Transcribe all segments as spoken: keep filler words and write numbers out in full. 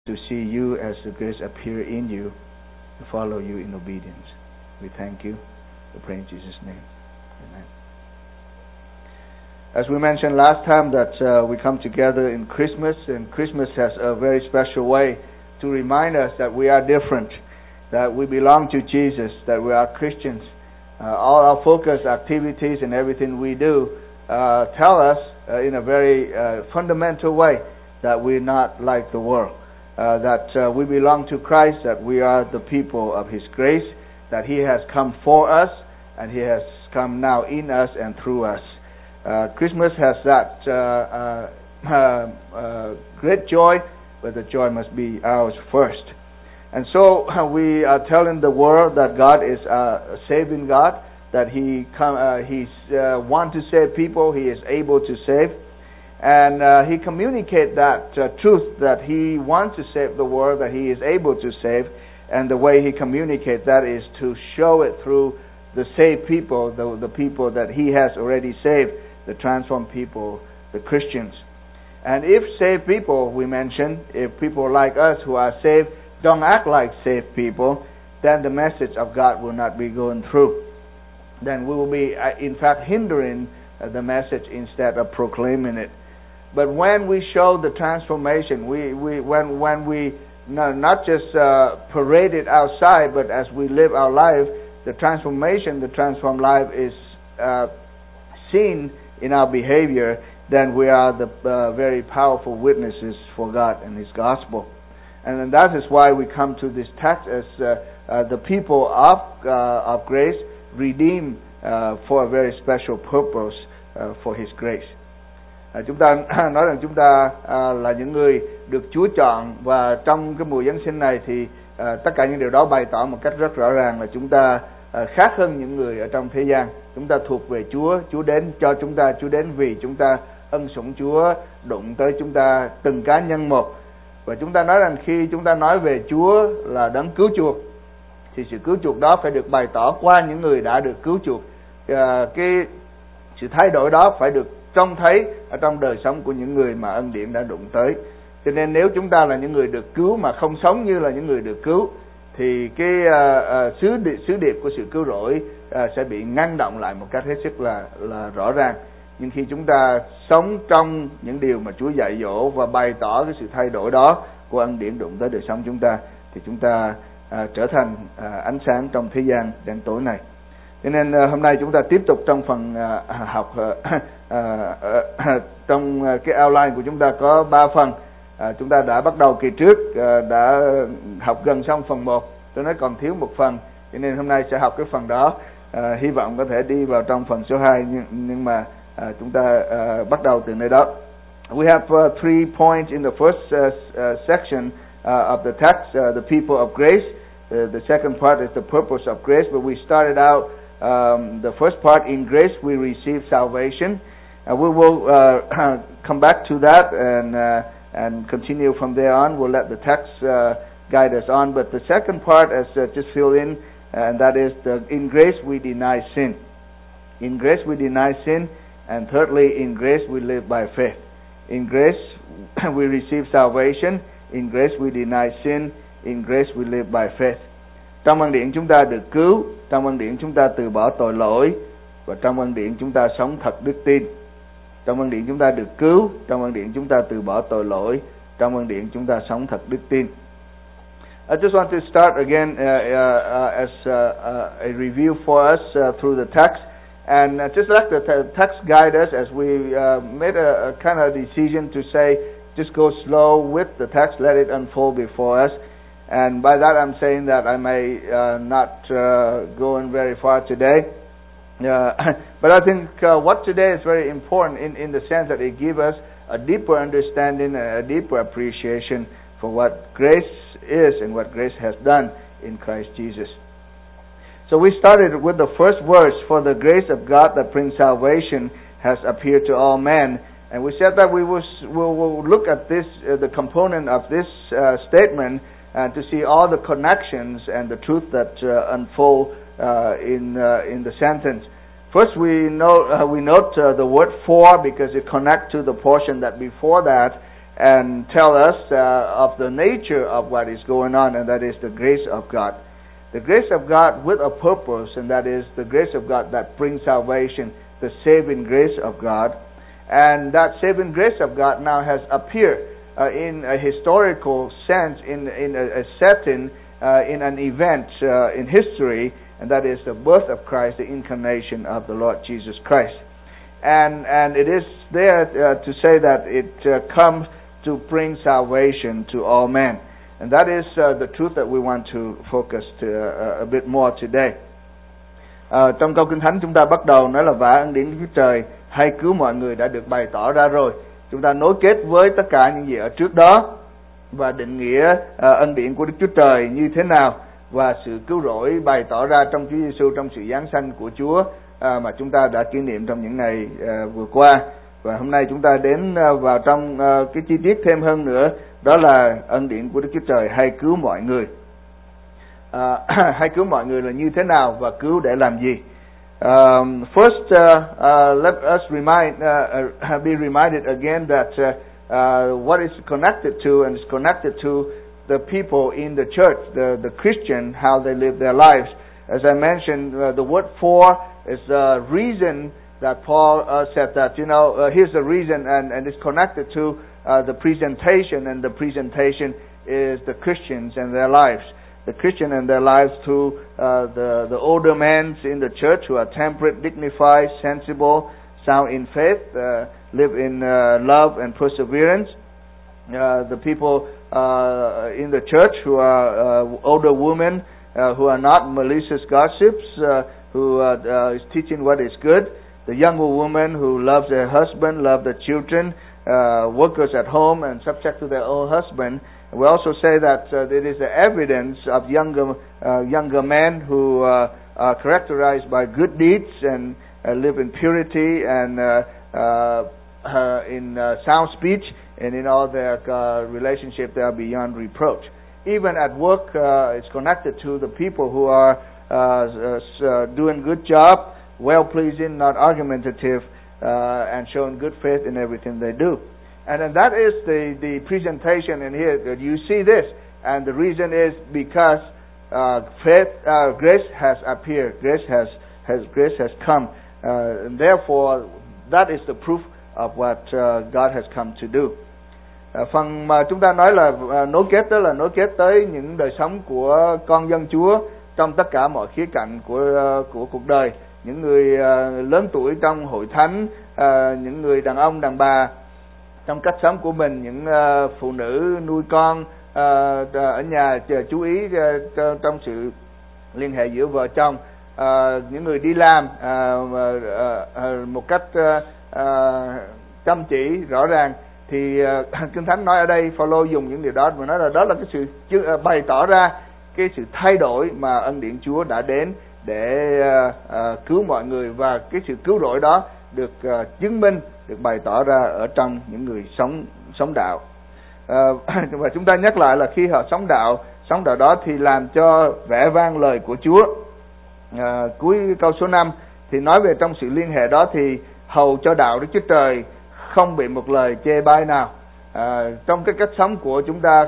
to see you as the grace appear in you, to follow you in obedience. We thank you. We pray in Jesus' name. Amen. As we mentioned last time that uh, we come together in Christmas, and Christmas has a very special way to remind us that we are different, that we belong to Jesus, that we are Christians. Uh, all our focus, activities, and everything we do uh, tell us uh, in a very uh, fundamental way that we're not like the world, uh, that uh, we belong to Christ, that we are the people of His grace, that He has come for us, and He has come now in us and through us. Uh, Christmas has that uh, uh, uh, uh, great joy, but the joy must be ours first. And so uh, we are telling the world that God is uh, a saving God, that He come, uh, He's uh, want to save people, He is able to save, and uh, He communicates that uh, truth that He wants to save the world, that He is able to save, and the way He communicates that is to show it through the saved people, the, the people that He has already saved, the transformed people, the Christians. And if saved people, we mentioned, if people like us who are saved don't act like saved people, then the message of God will not be going through. Then we will be, in fact, hindering the message instead of proclaiming it. But when we show the transformation, we, we when when we no, not just uh, parade it outside, but as we live our life, the transformation, the transformed life is uh, seen in our behavior, then we are the uh, very powerful witnesses for God and His gospel. And that is why we come to this text as uh, uh, the people of uh, of grace, redeemed uh, for a very special purpose uh, for His grace. À, chúng ta nói rằng chúng ta à, là những người được Chúa chọn, và trong cái mùa Giáng sinh này thì à, tất cả những điều đó bày tỏ một cách rất rõ ràng là chúng ta à, khác hơn những người ở trong thế gian. Chúng ta thuộc về Chúa, Chúa đến cho chúng ta, Chúa đến vì chúng ta, ân sủng Chúa đụng tới chúng ta từng cá nhân một. Và chúng ta nói rằng khi chúng ta nói về Chúa là đấng cứu chuộc, thì sự cứu chuộc đó phải được bày tỏ qua những người đã được cứu chuộc. À, cái sự thay đổi đó phải được trông thấy ở trong đời sống của những người mà ân điển đã đụng tới. Cho nên nếu chúng ta là những người được cứu mà không sống như là những người được cứu, thì cái uh, uh, sứ điệp, sứ điệp của sự cứu rỗi uh, sẽ bị ngăn động lại một cách hết sức là là rõ ràng. Nhưng khi chúng ta sống trong những điều mà Chúa dạy dỗ và bày tỏ cái sự thay đổi đó của ân điển đụng tới đời sống chúng ta, thì chúng ta uh, trở thành uh, ánh sáng trong thế gian đen tối này. Cho nên uh, hôm nay chúng ta tiếp tục trong phần uh, học uh, uh, uh, trong uh, cái outline của chúng ta có ba phần. Uh, chúng ta đã bắt đầu kỳ trước, uh, đã học gần xong phần một, tôi nói còn thiếu một phần, cho nên hôm nay sẽ học cái phần đó. Uh, hy vọng có thể đi vào trong phần số hai, nhưng, nhưng mà uh, chúng ta uh, bắt đầu từ nơi đó. We have uh, three points in the first uh, uh, section uh, of the text, uh, the people of grace. Uh, the second part is the purpose of grace, but we started out Um, the first part, in grace we receive salvation. Uh, we will uh, come back to that and uh, and continue from there on. We'll let the text uh, guide us on. But the second part, as uh, just fill in, and that is the, in grace we deny sin. In grace we deny sin, and thirdly, in grace we live by faith. In grace we receive salvation. In grace we deny sin. In grace we live by faith. Trong ân điển chúng ta được cứu, trong ân điển chúng ta từ bỏ tội lỗi, và trong ân điển chúng ta sống thật đức tin. Trong ân điển chúng ta được cứu, trong ân điển chúng ta từ bỏ tội lỗi, trong ân điển chúng ta sống thật đức tin. I just want to start again uh, uh, as uh, uh, a review for us uh, through the text, and uh, just let the text guide us as we uh, made a, a kind of decision to say, just go slow with the text, let it unfold before us. And by that I'm saying that I may uh, not uh, go in very far today. Uh, but I think uh, what today is very important in, in the sense that it gives us a deeper understanding and a deeper appreciation for what grace is and what grace has done in Christ Jesus. So we started with the first verse, for the grace of God that brings salvation has appeared to all men. And we said that we will we'll, we'll look at this, uh, the component of this uh, statement, and to see all the connections and the truth that uh, unfold uh, in uh, in the sentence. First, we note uh, we note uh, the word "for" because it connects to the portion that before that, and tell us uh, of the nature of what is going on, and that is the grace of God. The grace of God with a purpose, and that is the grace of God that brings salvation, the saving grace of God. And that saving grace of God now has appeared uh, in a historical sense, in, in a, a setting, uh, in an event uh, in history, and that is the birth of Christ, the incarnation of the Lord Jesus Christ. And and it is there uh, to say that it uh, comes to bring salvation to all men. And that is uh, the truth that we want to focus to, uh, a bit more today. Uh, trong câu Kinh Thánh chúng ta bắt đầu nói là vả ân điển Chúa Trời hay cứu mọi người đã được bày tỏ ra rồi. Chúng ta nối kết với tất cả những gì ở trước đó và định nghĩa uh, ân điển của Đức Chúa Trời như thế nào và sự cứu rỗi bày tỏ ra trong Chúa Giêsu, trong sự giáng sanh của Chúa uh, mà chúng ta đã kỷ niệm trong những ngày uh, vừa qua. Và hôm nay chúng ta đến uh, vào trong uh, cái chi tiết thêm hơn nữa, đó là ân điển của Đức Chúa Trời hay cứu mọi người. Uh, hay cứu mọi người là như thế nào và cứu để làm gì? Um, first, uh, uh, let us remind, uh, uh, be reminded again that uh, uh, what is connected to and is connected to the people in the church, the the Christian, how they live their lives. As I mentioned, uh, the word "for" is a reason that Paul uh, said that, you know, uh, here's the reason, and and it's connected to uh, the presentation, and the presentation is the Christians and their lives. The Christian and their lives through uh, the the older men in the church who are temperate, dignified, sensible, sound in faith, uh, live in uh, love and perseverance. Uh, the people uh, in the church who are uh, older women uh, who are not malicious gossips, uh, who uh, uh, is teaching what is good. The younger woman who loves their husband, love their children, uh, workers at home and subject to their own husband. We also say that uh, there is the evidence of younger uh, younger men who uh, are characterized by good deeds and uh, live in purity and uh, uh, uh, in uh, sound speech, and in all their uh, relationship they are beyond reproach. Even at work, uh, it's connected to the people who are uh, uh, doing good job, well-pleasing, not argumentative, uh, and showing good faith in everything they do. And then that is the, the presentation in here. You see this, and the reason is because uh, faith, uh, grace has appeared, grace has has grace has come, uh, and therefore that is the proof of what uh, God has come to do. Uh, phần mà chúng ta nói là uh, nối kết, đó là nối kết tới những đời sống của con dân Chúa trong tất cả mọi khía cạnh của uh, của cuộc đời. Những người uh, lớn tuổi trong hội thánh, uh, những người đàn ông đàn bà trong cách sống của mình, những uh, phụ nữ nuôi con uh, ở nhà chờ chú ý uh, trong sự liên hệ giữa vợ chồng, uh, những người đi làm uh, uh, uh, một cách uh, uh, chăm chỉ rõ ràng. Thì uh, Kinh Thánh nói ở đây, Phaolô dùng những điều đó và nói là đó là cái sự uh, bày tỏ ra cái sự thay đổi mà ân điển Chúa đã đến để uh, uh, cứu mọi người, và cái sự cứu rỗi đó được uh, chứng minh, được bày tỏ ra ở trong những người sống sống đạo. Uh, và chúng ta nhắc lại là khi họ sống đạo, sống đạo đó thì làm cho vẻ vang lời của Chúa. Uh, cuối câu số năm thì nói về trong sự liên hệ đó thì hầu cho đạo Đức Chúa Trời không bị một lời chê bai nào. À, trong cái cách sống của chúng ta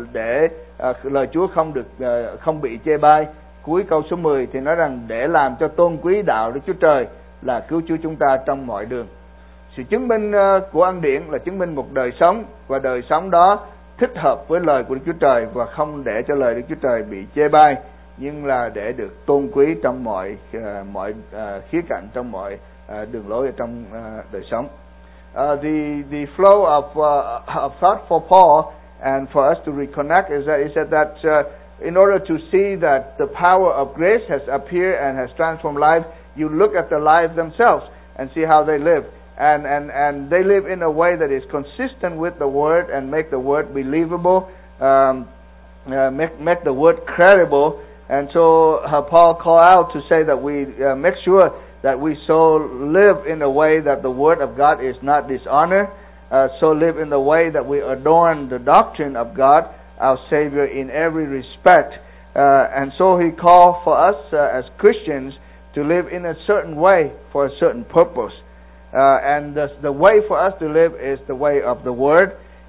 để à, lời Chúa không được à, không bị chê bai. Cuối câu số mười thì nói rằng để làm cho tôn quý đạo Đức Chúa Trời là cứu Chúa chúng ta trong mọi đường. Sự chứng minh uh, của ân điển là chứng minh một đời sống, và đời sống đó thích hợp với lời của Đức Chúa Trời và không để cho lời Đức Chúa Trời bị chê bai, nhưng là để được tôn quý trong mọi uh, mọi uh, khía cạnh, trong mọi uh, đường lối ở trong uh, đời sống. Uh, the the flow of uh, of thought for Paul and for us to reconnect is that is that, that uh, in order to see that the power of grace has appeared and has transformed life, you look at the lives themselves and see how they live, and and and they live in a way that is consistent with the word and make the word believable, um, uh, make make the word credible. And so uh, Paul called out to say that we uh, make sure that we so live in a way that the Word of God is not dishonored, uh, so live in the way that we adorn the doctrine of God, our Savior, in every respect. Uh, and so he called for us uh, as Christians to live in a certain way for a certain purpose. Uh, and the, the way for us to live is the way of the Word.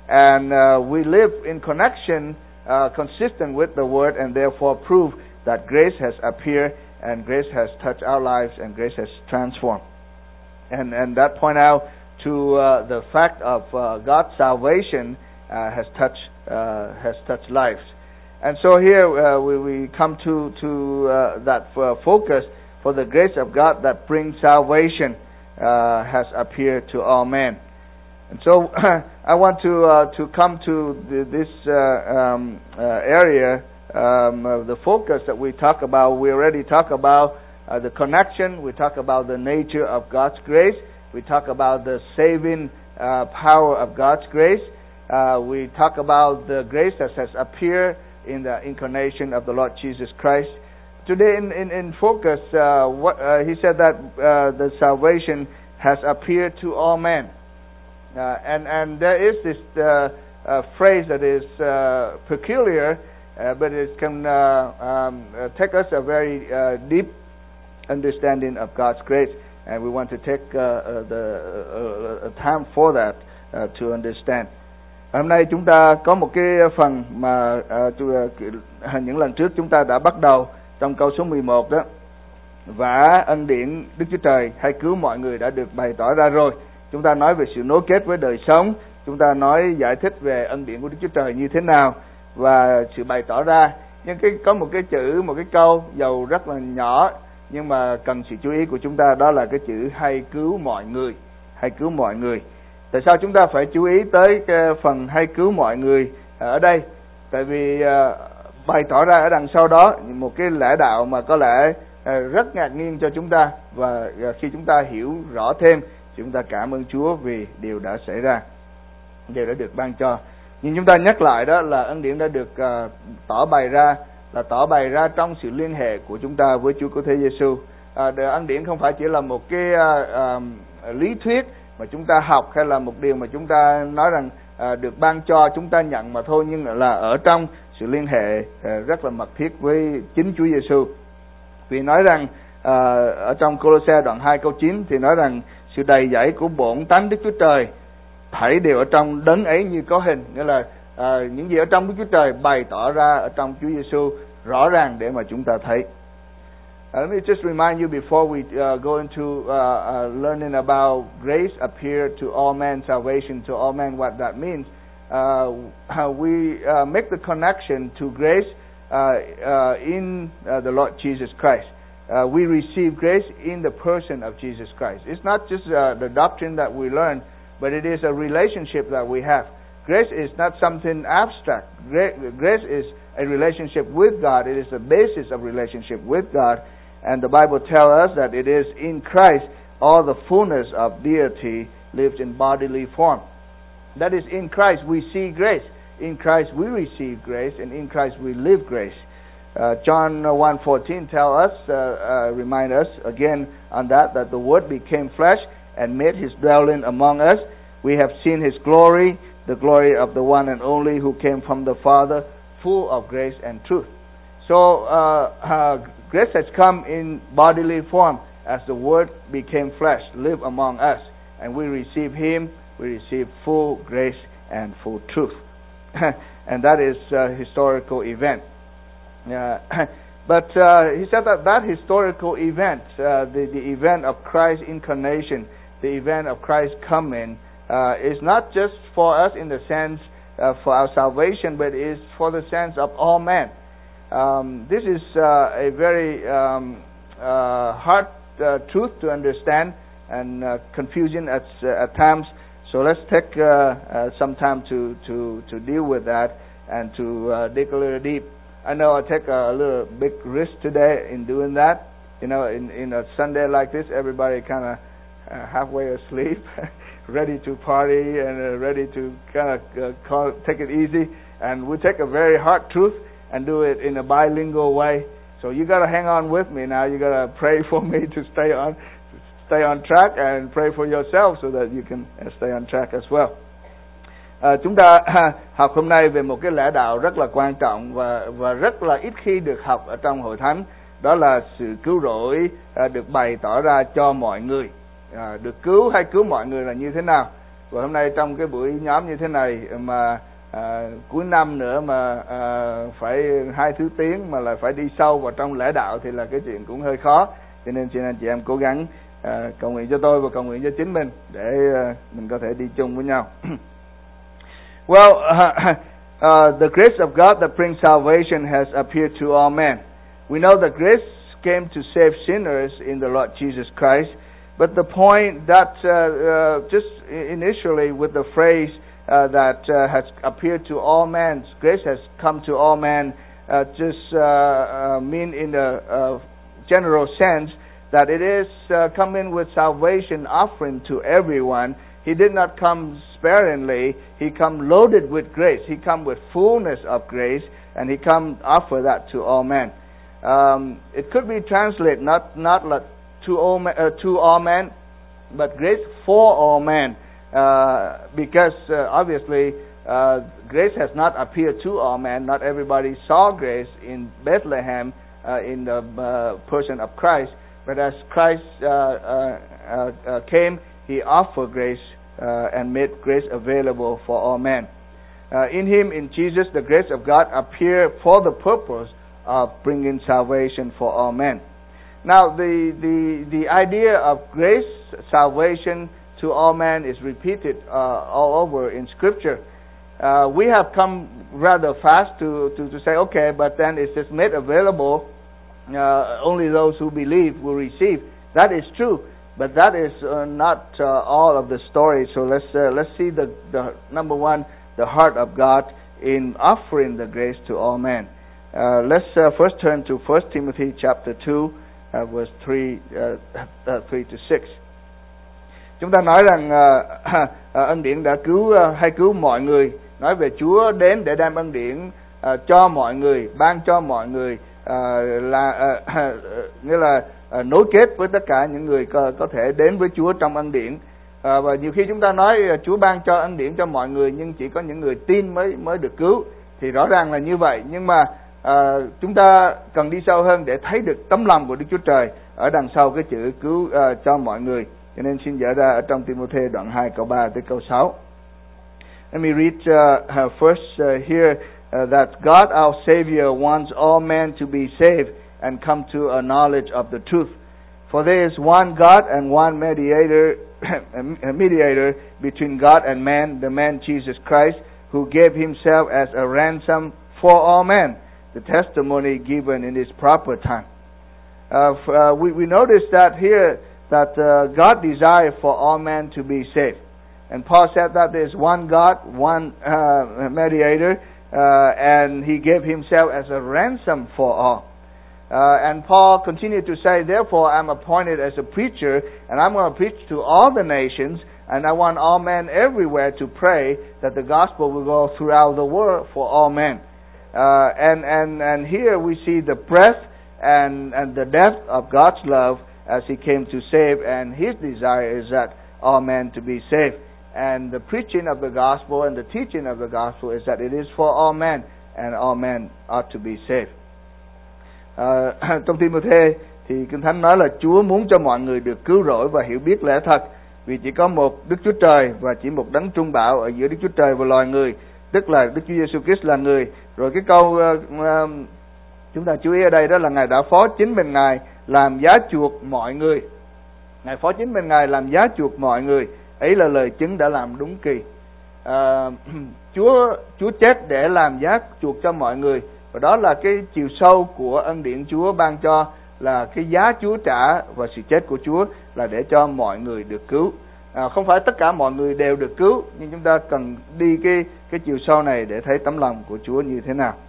and uh, we live in connection uh, consistent with the Word, and therefore prove that grace has appeared and grace has touched our lives and grace has transformed. And and that point out to uh, the fact of uh, God's salvation uh, has touched uh, has touched lives. And so here uh, we we come to to uh, that uh, focus for the grace of God that brings salvation uh, has appeared to all men. And so I want to uh, to come to the, this uh, um, uh, area, um, uh, the focus that we talk about. We already talk about uh, the connection. We talk about the nature of God's grace. We talk about the saving uh, power of God's grace. Uh, we talk about the grace that has appeared in the incarnation of the Lord Jesus Christ. Today in, in, in focus, uh, what, uh, he said that uh, the salvation has appeared to all men. Uh, and, and there is this uh, uh, phrase that is uh, peculiar, uh, but it can uh, um, uh, take us a very uh, deep understanding of God's grace. And we want to take uh, uh, the uh, time for that uh, to understand. Hôm nay chúng ta có một cái phần mà uh, những lần trước chúng ta đã bắt đầu trong câu số mười một đó. Và ân điển Đức Chúa Trời hay cứu mọi người đã được bày tỏ ra rồi. Chúng ta nói về sự nối kết với đời sống. Chúng ta nói giải thích về ân điển của Đức Chúa Trời như thế nào và sự bày tỏ ra. Nhưng cái có một cái chữ, một cái câu dầu rất là nhỏ nhưng mà cần sự chú ý của chúng ta, đó là cái chữ hay cứu mọi người. Hay cứu mọi người. Tại sao chúng ta phải chú ý tới cái phần hay cứu mọi người ở đây? Tại vì uh, bày tỏ ra ở đằng sau đó một cái lẽ đạo mà có lẽ uh, rất ngạc nhiên cho chúng ta, và uh, khi chúng ta hiểu rõ thêm, chúng ta cảm ơn Chúa vì điều đã xảy ra, điều đã được ban cho. Nhưng chúng ta nhắc lại đó là ân điển đã được uh, tỏ bày ra, là tỏ bày ra trong sự liên hệ của chúng ta với Chúa Cứu Thế Giêsu. Uh, ân điển không phải chỉ là một cái uh, uh, lý thuyết mà chúng ta học, hay là một điều mà chúng ta nói rằng à, được ban cho chúng ta nhận mà thôi, nhưng là ở trong sự liên hệ à, rất là mật thiết với chính Chúa Giêsu. Vì nói rằng à, ở trong Cô-lô-se đoạn hai câu chín thì nói rằng sự đầy dẫy của bổn tánh Đức Chúa Trời thảy đều ở trong đấng ấy như có hình, nghĩa là à, những gì ở trong Đức Chúa Trời bày tỏ ra ở trong Chúa Giêsu rõ ràng để mà chúng ta thấy. Uh, let me just remind you before we uh, go into uh, uh, learning about grace appear to all men, salvation to all men, what that means. Uh, we uh, make the connection to grace uh, uh, in uh, the Lord Jesus Christ. Uh, we receive grace in the person of Jesus Christ. It's not just uh, the doctrine that we learn, but it is a relationship that we have. Grace is not something abstract. Grace is a relationship with God. It is the basis of relationship with God. And the Bible tells us that it is in Christ all the fullness of deity lives in bodily form. That is, in Christ we see grace. In Christ we receive grace, and in Christ we live grace. Uh, John one fourteen tells us, uh, uh, remind us again on that, that the Word became flesh and made His dwelling among us. We have seen His glory, the glory of the one and only who came from the Father, full of grace and truth. So, uh, uh, grace has come in bodily form as the Word became flesh, live among us. And we receive Him, we receive full grace and full truth. And that is a historical event. Uh, but uh, he said that that historical event, uh, the, the event of Christ's incarnation, the event of Christ's coming, uh, is not just for us in the sense uh, for our salvation, but is for the sense of all men. Um, this is uh, a very um, uh, hard uh, truth to understand and uh, confusing at, uh, at times. So let's take uh, uh, some time to, to, to deal with that and to uh, dig a little deep. I know I take a little big risk today in doing that. You know, in, in a Sunday like this, everybody kind of uh, halfway asleep, ready to party and uh, ready to kind of uh, call, take it easy. And we take a very hard truth and do it in a bilingual way. So you got to hang on with me now. You got to pray for me to stay on, stay on track, and pray for yourself so that you can stay on track as well. À, chúng ta học hôm nay về một cái lẽ đạo rất là quan trọng và và rất là ít khi được học ở trong hội thánh, đó là sự cứu rỗi à, được bày tỏ ra cho mọi người. À, được cứu hay cứu mọi người là như thế nào? Và hôm nay trong cái buổi nhóm như thế này mà à, cuối năm nữa mà à, phải hai thứ tiếng mà lại phải đi sâu vào trong lễ đạo thì là cái chuyện cũng hơi khó. Cho nên xin anh chị em cố gắng à, cầu nguyện cho tôi và cầu nguyện cho chính mình để à, mình có thể đi chung với nhau. Well, uh, uh, the grace of God that brings salvation has appeared to all men. We know that grace came to save sinners in the Lord Jesus Christ. But the point that uh, uh, just initially with the phrase uh, that uh, has appeared to all men, grace has come to all men, uh, just uh, uh, mean in a uh, general sense that it is uh, coming with salvation offering to everyone. He did not come sparingly. He come loaded with grace. He come with fullness of grace, and he come offer that to all men. Um, it could be translated not not like to all men, uh, to all men, but grace for all men, uh, because uh, obviously uh, grace has not appeared to all men. Not everybody saw grace in Bethlehem uh, in the uh, person of Christ, but as Christ uh, uh, uh, came, He offered grace uh, and made grace available for all men. Uh, in Him, in Jesus, the grace of God appeared for the purpose of bringing salvation for all men. Now, the, the, the idea of grace, salvation to all men is repeated uh, all over in Scripture. Uh, we have come rather fast to, to, to say, okay, but then it's just made available, uh, only those who believe will receive. That is true, but that is uh, not uh, all of the story. So let's, uh, let's see the, the, number one, the heart of God in offering the grace to all men. Uh, let's uh, first turn to First Timothy chapter two. Uh, verse three, uh, uh, three to six. Chúng ta nói rằng uh, uh, ân điển đã cứu uh, hay cứu mọi người. Nói về Chúa đến để đem ân điển uh, cho mọi người, ban cho mọi người, uh, là uh, uh, nghĩa là uh, nối kết với tất cả những người có, có thể đến với Chúa trong ân điển. Uh, và nhiều khi chúng ta nói uh, Chúa ban cho ân điển cho mọi người, nhưng chỉ có những người tin mới mới được cứu. Thì rõ ràng là như vậy. Nhưng mà À, chúng ta cần đi sâu hơn để thấy được tấm lòng của Đức Chúa Trời ở đằng sau cái chữ cứu uh, cho mọi người. Cho nên xin dở ra ở trong Ti-mô-thê đoạn hai câu ba tới câu sáu. Let me read uh, first uh, here uh, that God our Savior wants all men to be saved and come to a knowledge of the truth. For there is one God and one mediator, a mediator between God and man, the man Jesus Christ, who gave Himself as a ransom for all men. The testimony given in its proper time. Uh, uh, we, we notice that here that uh, God desires for all men to be saved. And Paul said that there is one God, one uh, mediator, uh, and He gave Himself as a ransom for all. Uh, and Paul continued to say, therefore I'm appointed as a preacher, and I'm going to preach to all the nations, and I want all men everywhere to pray that the gospel will go throughout the world for all men. Uh, and, and, and here we see the breadth and, and the depth of God's love as He came to save, and His desire is that all men to be saved. And the preaching of the gospel and the teaching of the gospel is that it is for all men, and all men ought to be saved. Uh, trong Ti-mô-thê thì Kinh Thánh nói là Chúa muốn cho mọi người được cứu rỗi và hiểu biết lẽ thật, vì chỉ có một Đức Chúa Trời và chỉ một đấng trung bảo ở giữa Đức Chúa Trời và loài người, tức là Đức Chúa Giêsu Christ là người. Rồi cái câu uh, uh, chúng ta chú ý ở đây đó là Ngài đã phó chính mình Ngài làm giá chuộc mọi người. Ngài phó chính mình Ngài làm giá chuộc mọi người. Ấy là lời chứng đã làm đúng kỳ. Uh, Chúa Chúa chết để làm giá chuộc cho mọi người. Và đó là cái chiều sâu của ân điển Chúa ban cho, là cái giá Chúa trả và sự chết của Chúa là để cho mọi người được cứu. À, không phải tất cả mọi người đều được cứu, nhưng chúng ta cần đi cái cái chiều sâu này để thấy tấm lòng của Chúa như thế nào.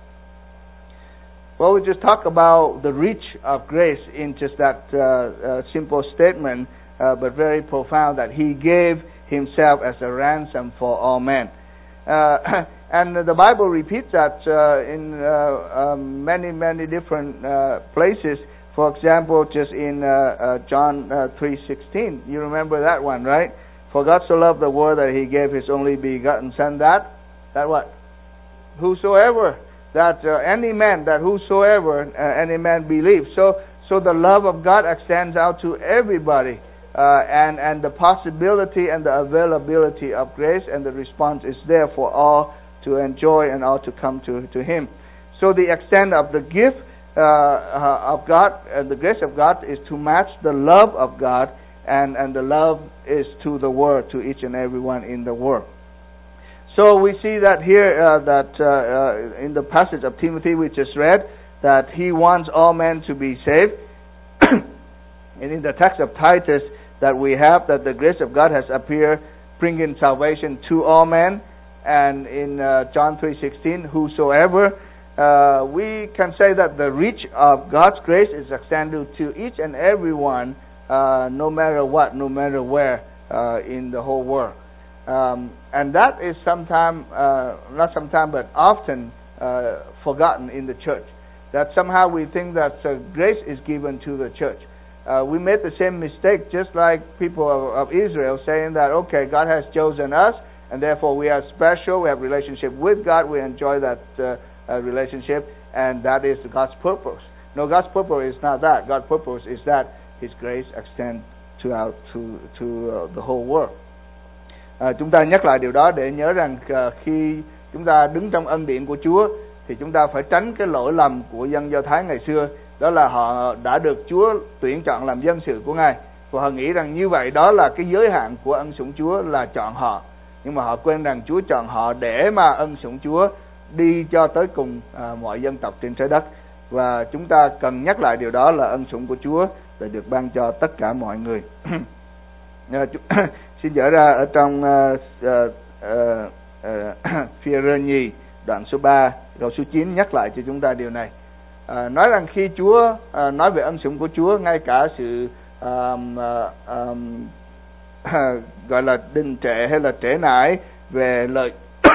Well, we just talk about the reach of grace in just that uh, uh, simple statement, uh, but very profound, that He gave Himself as a ransom for all men. Uh, and the Bible repeats that uh, in uh, um, many, many different uh, places. For example, just in uh, uh, John uh, three sixteen, you remember that one, right? For God so loved the world that He gave His only begotten Son, that, that what? Whosoever, that uh, any man, that whosoever, uh, any man believes. So, so the love of God extends out to everybody. uh, and, and the possibility and the availability of grace, and the response is there for all to enjoy and all to come to, to Him. So the extent of the gift uh, uh, of God and the grace of God is to match the love of God, and, and the love is to the world, to each and everyone in the world. So we see that here, uh, that uh, uh, in the passage of Timothy we just read, that he wants all men to be saved. And in the text of Titus that we have, that the grace of God has appeared, bringing salvation to all men. And in uh, John three sixteen, whosoever, uh, we can say that the reach of God's grace is extended to each and everyone, uh, no matter what, no matter where uh, in the whole world. Um, and that is sometime, uh, not sometime, but often uh, forgotten in the church. That somehow we think that uh, grace is given to the church. Uh, we made the same mistake, just like people of, of Israel, saying that, okay, God has chosen us, and therefore we are special, we have relationship with God, we enjoy that uh, uh, relationship, and that is God's purpose. No, God's purpose is not that. God's purpose is that His grace extends to, out, to, to uh, the whole world. À, chúng ta nhắc lại điều đó để nhớ rằng uh, khi chúng ta đứng trong ân điển của Chúa thì chúng ta phải tránh cái lỗi lầm của dân Do Thái ngày xưa, đó là họ đã được Chúa tuyển chọn làm dân sự của Ngài, và họ nghĩ rằng như vậy đó là cái giới hạn của ân sủng Chúa là chọn họ, nhưng mà họ quên rằng Chúa chọn họ để mà ân sủng Chúa đi cho tới cùng à, mọi dân tộc trên trái đất, và chúng ta cần nhắc lại điều đó là ân sủng của Chúa là được ban cho tất cả mọi người. Xin dở ra ở trong uh, uh, uh, uh, Phi-e-rơ nhì đoạn số ba câu số chín nhắc lại cho chúng ta điều này. À, nói rằng khi Chúa à, nói về ân sủng của Chúa, ngay cả sự à, à, à, gọi là đình trệ hay là trễ nải về lời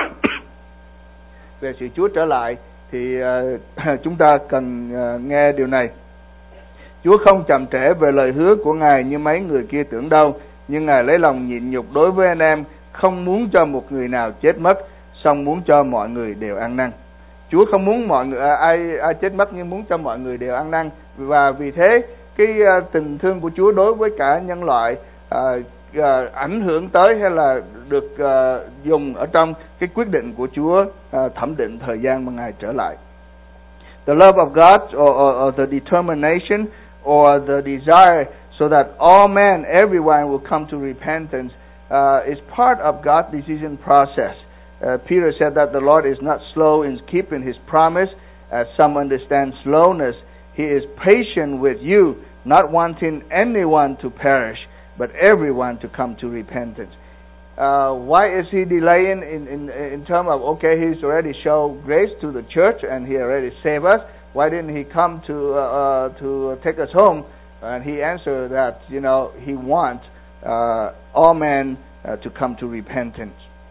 về sự Chúa trở lại, thì à, chúng ta cần à, nghe điều này. Chúa không chậm trễ về lời hứa của Ngài như mấy người kia tưởng đâu, nhưng Ngài lấy lòng nhịn nhục đối với anh em, không muốn cho một người nào chết mất, song muốn cho mọi người đều ăn năn. Chúa không muốn mọi người ai ai chết mất, nhưng muốn cho mọi người đều ăn năn, và vì thế cái uh, tình thương của Chúa đối với cả nhân loại uh, uh, ảnh hưởng tới hay là được uh, dùng ở trong cái quyết định của Chúa uh, thẩm định thời gian mà Ngài trở lại. The love of God or, or, or the determination or the desire so that all men, everyone will come to repentance uh, is part of God's decision process. Uh, Peter said that the Lord is not slow in keeping His promise, as some understand slowness. He is patient with you, not wanting anyone to perish, but everyone to come to repentance. Uh, why is He delaying in, in, in terms of, okay, He's already shown grace to the church and He already saved us. Why didn't He come to, uh, uh, to take us home? And He answered that, you know, He wants uh, all men uh, to come to repentance.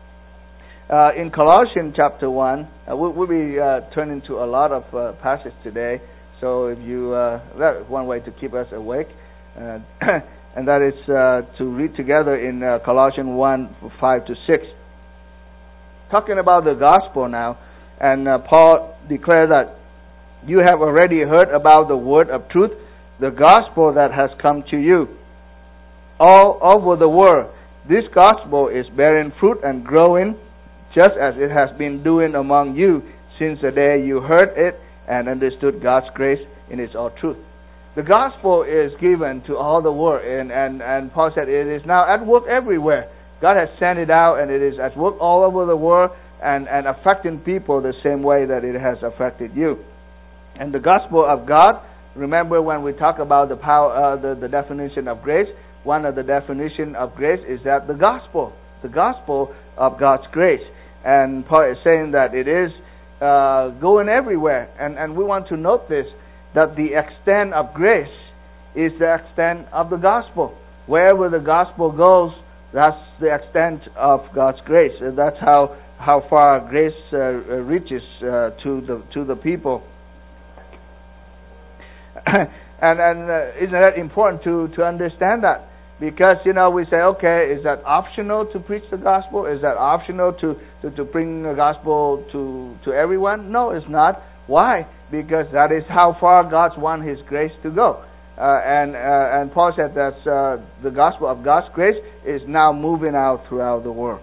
Uh, in Colossians chapter one, uh, we'll, we'll be uh, turning to a lot of uh, passages today. So if you, uh, that's one way to keep us awake, uh, and that is uh, to read together in uh, Colossians one five to six. Talking about the gospel now, and uh, Paul declared that you have already heard about the word of truth, the gospel that has come to you all over the world. This gospel is bearing fruit and growing, just as it has been doing among you since the day you heard it and understood God's grace in its all truth. The gospel is given to all the world, and, and, and Paul said it is now at work everywhere. God has sent it out, and it is at work all over the world and, and affecting people the same way that it has affected you. And the gospel of God, remember when we talk about the power, uh, the, the definition of grace, one of the definition of grace is that the gospel, the gospel of God's grace. And Paul is saying that it is uh, going everywhere. And, and we want to note this, that the extent of grace is the extent of the gospel. Wherever the gospel goes, that's the extent of God's grace. And that's how, how far grace uh, reaches uh, to the to the people. and and uh, isn't that important to, to understand that? Because, you know, we say, okay, is that optional to preach the gospel? Is that optional to, to, to bring the gospel to, to everyone? No, it's not. Why? Because that is how far God wants His grace to go. and uh, and Paul said that uh, the gospel of God's grace is now moving out throughout the world.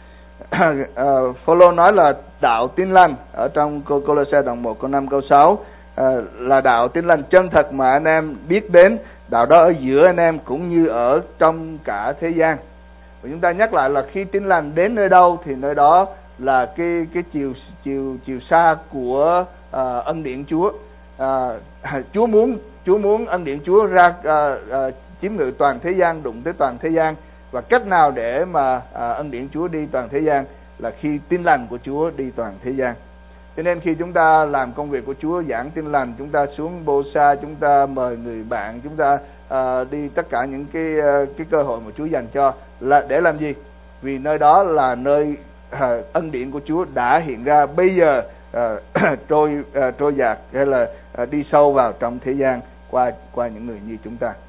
uh, Phaolô nói là đạo tin lành ở trong Cô-lô-se đoạn một câu năm câu sáu uh, là đạo tin lành chân thật mà anh em biết đến, đạo đó ở giữa anh em cũng như ở trong cả thế gian. Và chúng ta nhắc lại là khi tin lành đến nơi đâu thì nơi đó là cái cái chiều chiều chiều xa của uh, ân điển Chúa. Uh, Chúa muốn Chúa muốn ân điển Chúa ra uh, uh, chiếm ngự toàn thế gian, đụng tới toàn thế gian. Và cách nào để mà uh, ân điển Chúa đi toàn thế gian là khi tin lành của Chúa đi toàn thế gian. Cho nên khi chúng ta làm công việc của Chúa, giảng tin lành, chúng ta xuống Bosa, chúng ta mời người bạn, chúng ta uh, đi tất cả những cái uh, cái cơ hội mà Chúa dành cho là để làm gì? Vì nơi đó là nơi uh, ân điển của Chúa đã hiện ra bây giờ uh, trôi uh, trôi dạt hay là uh, đi sâu vào trong thế gian qua qua những người như chúng ta.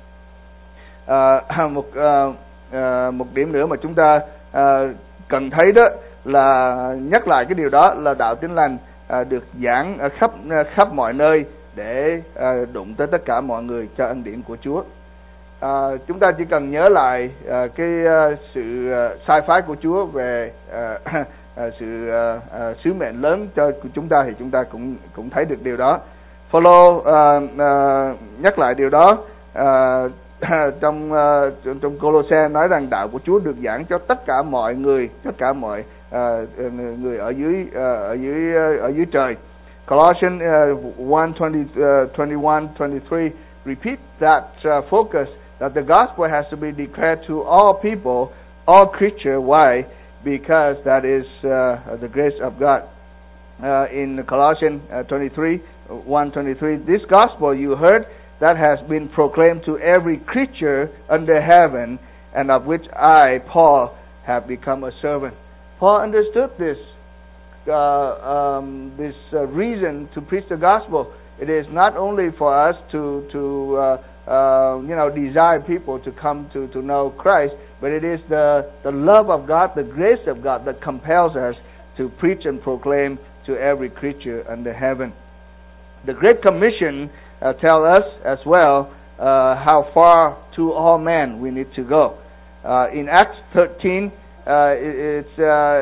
Uh, một uh, uh, một điểm nữa mà chúng ta uh, cần thấy đó là nhắc lại cái điều đó là đạo tin lành uh, được giảng uh, khắp uh, khắp mọi nơi để uh, đụng tới tất cả mọi người cho ân điển của Chúa. Uh, chúng ta chỉ cần nhớ lại uh, cái uh, sự uh, sai phái của Chúa về uh, uh, sự uh, uh, sứ mệnh lớn cho chúng ta thì chúng ta cũng cũng thấy được điều đó. Phaolô uh, uh, nhắc lại điều đó uh, trong uh, trong, trong Cô-lô-se nói rằng đạo của Chúa được giảng cho tất cả mọi người, tất cả mọi uh, người ở dưới uh, ở dưới uh, ở dưới trời. Colossians uh, one twenty, uh, twenty-one, twenty-three repeat that uh, focus that the gospel has to be declared to all people, all creature. Why? Because that is uh, the grace of God. Uh, in Colossians uh, twenty-three, one twenty-three, this gospel you heard that has been proclaimed to every creature under heaven, and of which I, Paul, have become a servant. Paul understood this uh, um, this uh, reason to preach the gospel. It is not only for us to to uh, uh, you know desire people to come to, to know Christ, but it is the the love of God, the grace of God that compels us to preach and proclaim to every creature under heaven. The Great Commission uh, tells us as well uh, how far to all men we need to go. Uh, in Acts thirteen, uh, it's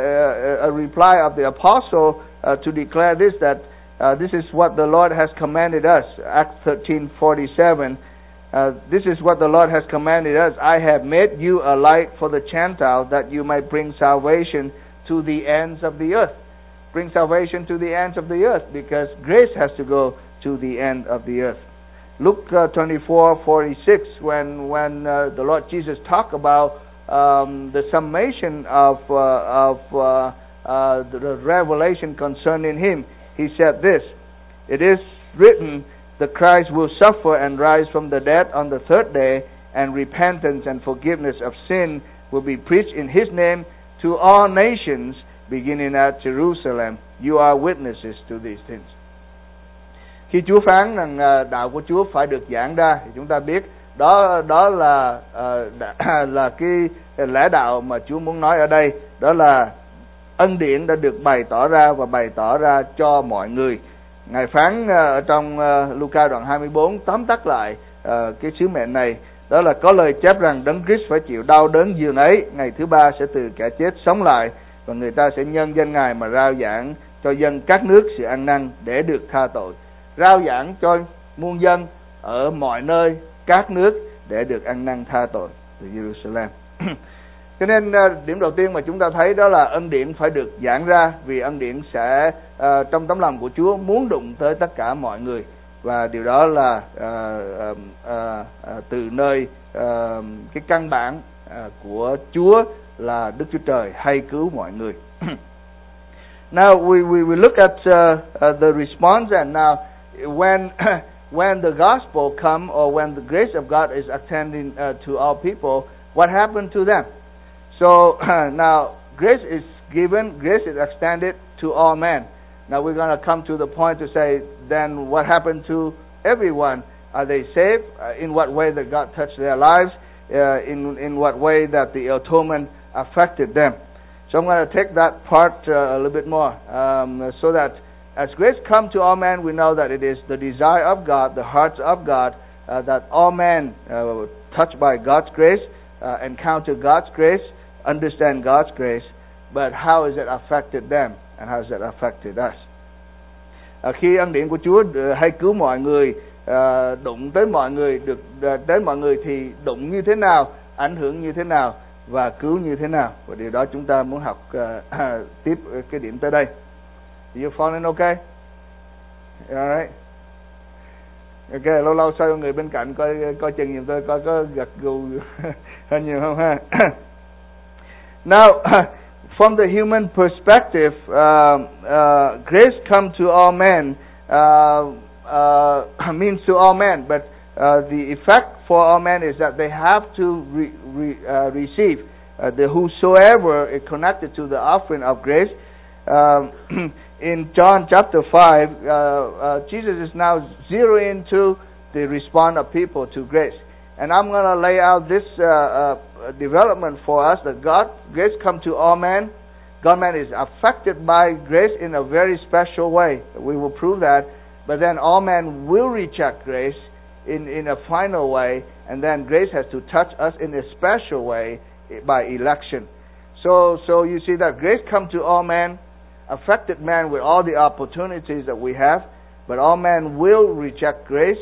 uh, a reply of the apostle uh, to declare this, that uh, this is what the Lord has commanded us. Acts thirteen forty-seven. Uh, this is what the Lord has commanded us. I have made you a light for the Gentiles, that you might bring salvation to the ends of the earth. Bring salvation to the ends of the earth, because grace has to go to the end of the earth. Luke uh, twenty-four forty-six, when when uh, the Lord Jesus talked about um, the summation of uh, of uh, uh, the, the revelation concerning Him, He said this: "It is written, the Christ will suffer and rise from the dead on the third day, and repentance and forgiveness of sin will be preached in His name to all nations, beginning at Jerusalem. You are witnesses to these things." Khi Chúa phán rằng uh, đạo của Chúa phải được giảng ra, thì chúng ta biết đó đó là uh, là cái lẽ đạo mà Chúa muốn nói ở đây, đó là ân điển đã được bày tỏ ra và bày tỏ ra cho mọi người. Ngài phán uh, ở trong uh, Luca đoạn hai mươi bốn tóm tắt lại uh, cái sứ mệnh này, đó là có lời chép rằng Đấng Christ phải chịu đau đớn giường ấy, ngày thứ ba sẽ từ kẻ chết sống lại, và người ta sẽ nhân danh Ngài mà rao giảng cho dân các nước sự ăn năn để được tha tội. Rao giảng cho muôn dân ở mọi nơi, các nước để được ăn năn tha tội từ Jerusalem. Cho nên điểm đầu tiên mà chúng ta thấy đó là ân điển phải được giảng ra, vì ân điển sẽ uh, trong tấm lòng của Chúa muốn đụng tới tất cả mọi người, và điều đó là uh, uh, uh, uh, từ nơi uh, cái căn bản uh, của Chúa là Đức Chúa Trời hay cứu mọi người. Now we, we we look at uh, uh, the response, and now when when the gospel come, or when the grace of God is attending uh, to all people, what happened to them? So uh, now grace is given, grace is extended to all men. Now we're going to come to the point to say, then what happened to everyone? Are they saved? Uh, in what way that God touched their lives? Uh, in in what way that the atonement affected them? So I'm going to take that part uh, a little bit more, um, so that as grace comes to all men, we know that it is the desire of God, the hearts of God, uh, that all men uh, touched by God's grace, uh, encounter God's grace, understand God's grace, but how has it affected them and how has it affected us? Uh, khi ân điển của Chúa uh, hay cứu mọi người, uh, đụng tới mọi người, được uh, đến mọi người thì đụng như thế nào, ảnh hưởng như thế nào và cứu như thế nào, và điều đó chúng ta muốn học uh, tiếp cái điểm tới đây. You following okay? Alright. Ok, lâu lâu xoay người bên cạnh coi coi chừng giùm tôi coi có gật gù hơn nhiều không ha. Now, from the human perspective, uh, uh, grace come to all men uh, uh, means to all men, but uh, the effect for all men is that they have to re, re, uh, receive uh, the whosoever is connected to the offering of grace. Um, in John chapter five, uh, uh, Jesus is now zeroing into the response of people to grace. And I'm going to lay out this uh, uh, development for us, that God, grace come to all men. God man is affected by grace in a very special way. We will prove that. But then all men will reject grace in, in a final way. And then grace has to touch us in a special way by election. So, so you see that grace come to all men, affected man with all the opportunities that we have. But all men will reject grace.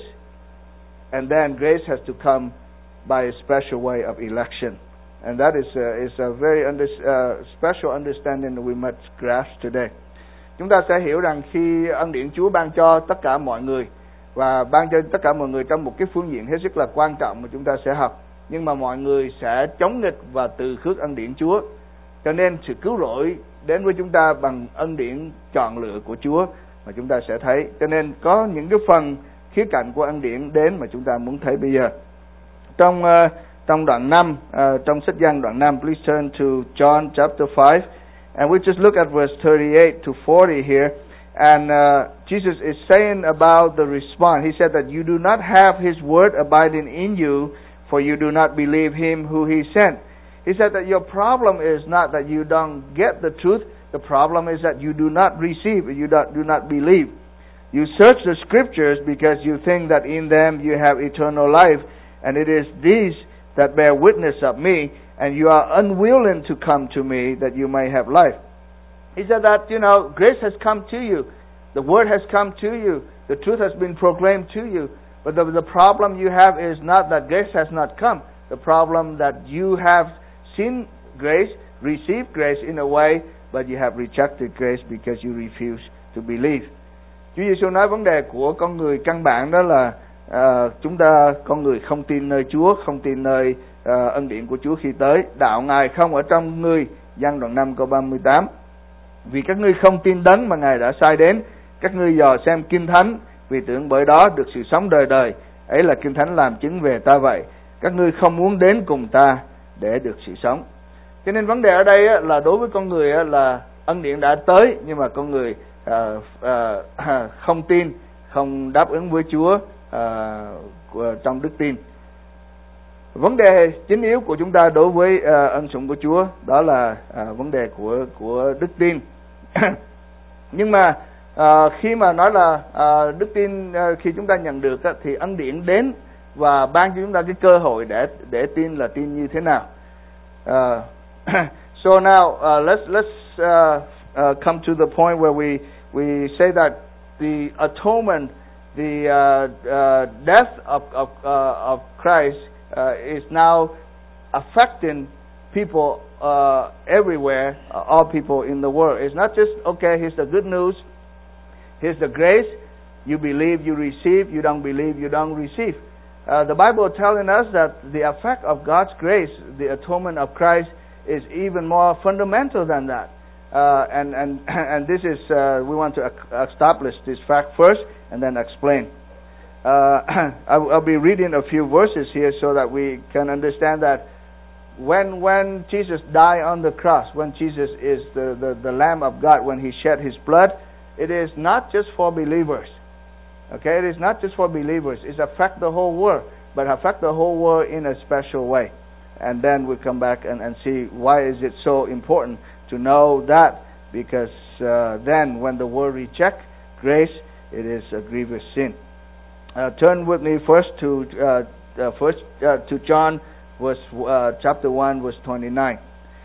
And then grace has to come by a special way of election. And that is a, is a very under, uh, special understanding that we must grasp today. Chúng ta sẽ hiểu rằng khi ân điển Chúa ban cho tất cả mọi người, và ban cho tất cả mọi người trong một cái phương diện hết sức là quan trọng mà chúng ta sẽ học, nhưng mà mọi người sẽ chống nghịch và từ khước ân điển Chúa. Cho nên sự cứu rỗi đến với chúng ta bằng ân điển chọn lựa của Chúa mà chúng ta sẽ thấy. Cho nên có những cái phần khía cạnh của ân điển đến mà chúng ta muốn thấy bây giờ. Trong uh, trong đoạn năm, uh, trong sách Giăng đoạn năm, please turn to John chapter five, and we just look at verse thirty-eight to forty here. And uh, Jesus is saying about the response. He said that you do not have His word abiding in you, for you do not believe Him who He sent. He said that your problem is not that you don't get the truth. The problem is that you do not receive, you do, do not believe. You search the scriptures because you think that in them you have eternal life, and it is these that bear witness of me, and you are unwilling to come to me that you may have life. He said that, you know, grace has come to you. The word has come to you. The truth has been proclaimed to you. But the, the problem you have is not that grace has not come. The problem that you have seen grace, received grace in a way, but you have rejected grace because you refuse to believe. Chúa Giêsu nói vấn đề của con người căn bản đó là uh, chúng ta, con người không tin nơi Chúa, không tin nơi uh, ân điển của Chúa khi tới. Đạo Ngài không ở trong ngươi, Giăng đoạn năm câu ba mươi tám. Vì các ngươi không tin Đấng mà Ngài đã sai đến, các ngươi dò xem Kinh Thánh, vì tưởng bởi đó được sự sống đời đời. Ấy là Kinh Thánh làm chứng về ta vậy. Các ngươi không muốn đến cùng ta để được sự sống. Cho nên vấn đề ở đây là đối với con người là ân điển đã tới, nhưng mà con người Uh, uh, không tin, không đáp ứng với Chúa uh, trong đức tin. Vấn đề chính yếu của chúng ta đối với uh, ân sủng của Chúa đó là uh, vấn đề của của đức tin. Nhưng mà uh, khi mà nói là uh, đức tin uh, khi chúng ta nhận được uh, thì ân điển đến và ban cho chúng ta cái cơ hội để để tin là tin như thế nào. Uh, so now uh, let's let's uh, uh, come to the point where we We say that the atonement, the uh, uh, death of of, uh, of Christ uh, is now affecting people uh, everywhere, uh, all people in the world. It's not just, okay, here's the good news, here's the grace, you believe, you receive, you don't believe, you don't receive. Uh, the Bible telling us that the effect of God's grace, the atonement of Christ, is even more fundamental than that. Uh, and and and this is uh, we want to establish this fact first and then explain. Uh, I'll, I'll be reading a few verses here so that we can understand that when when Jesus died on the cross, when Jesus is the, the, the Lamb of God, when He shed His blood, it is not just for believers. Okay, it is not just for believers. It affects the whole world, but affects the whole world in a special way. And then we'll come back and, and see why is it so important to know that, because uh, then when the world rejects grace, it is a grievous sin. Uh, turn with me first to uh, uh, first uh, to John, verse uh, chapter one, verse twenty-nine.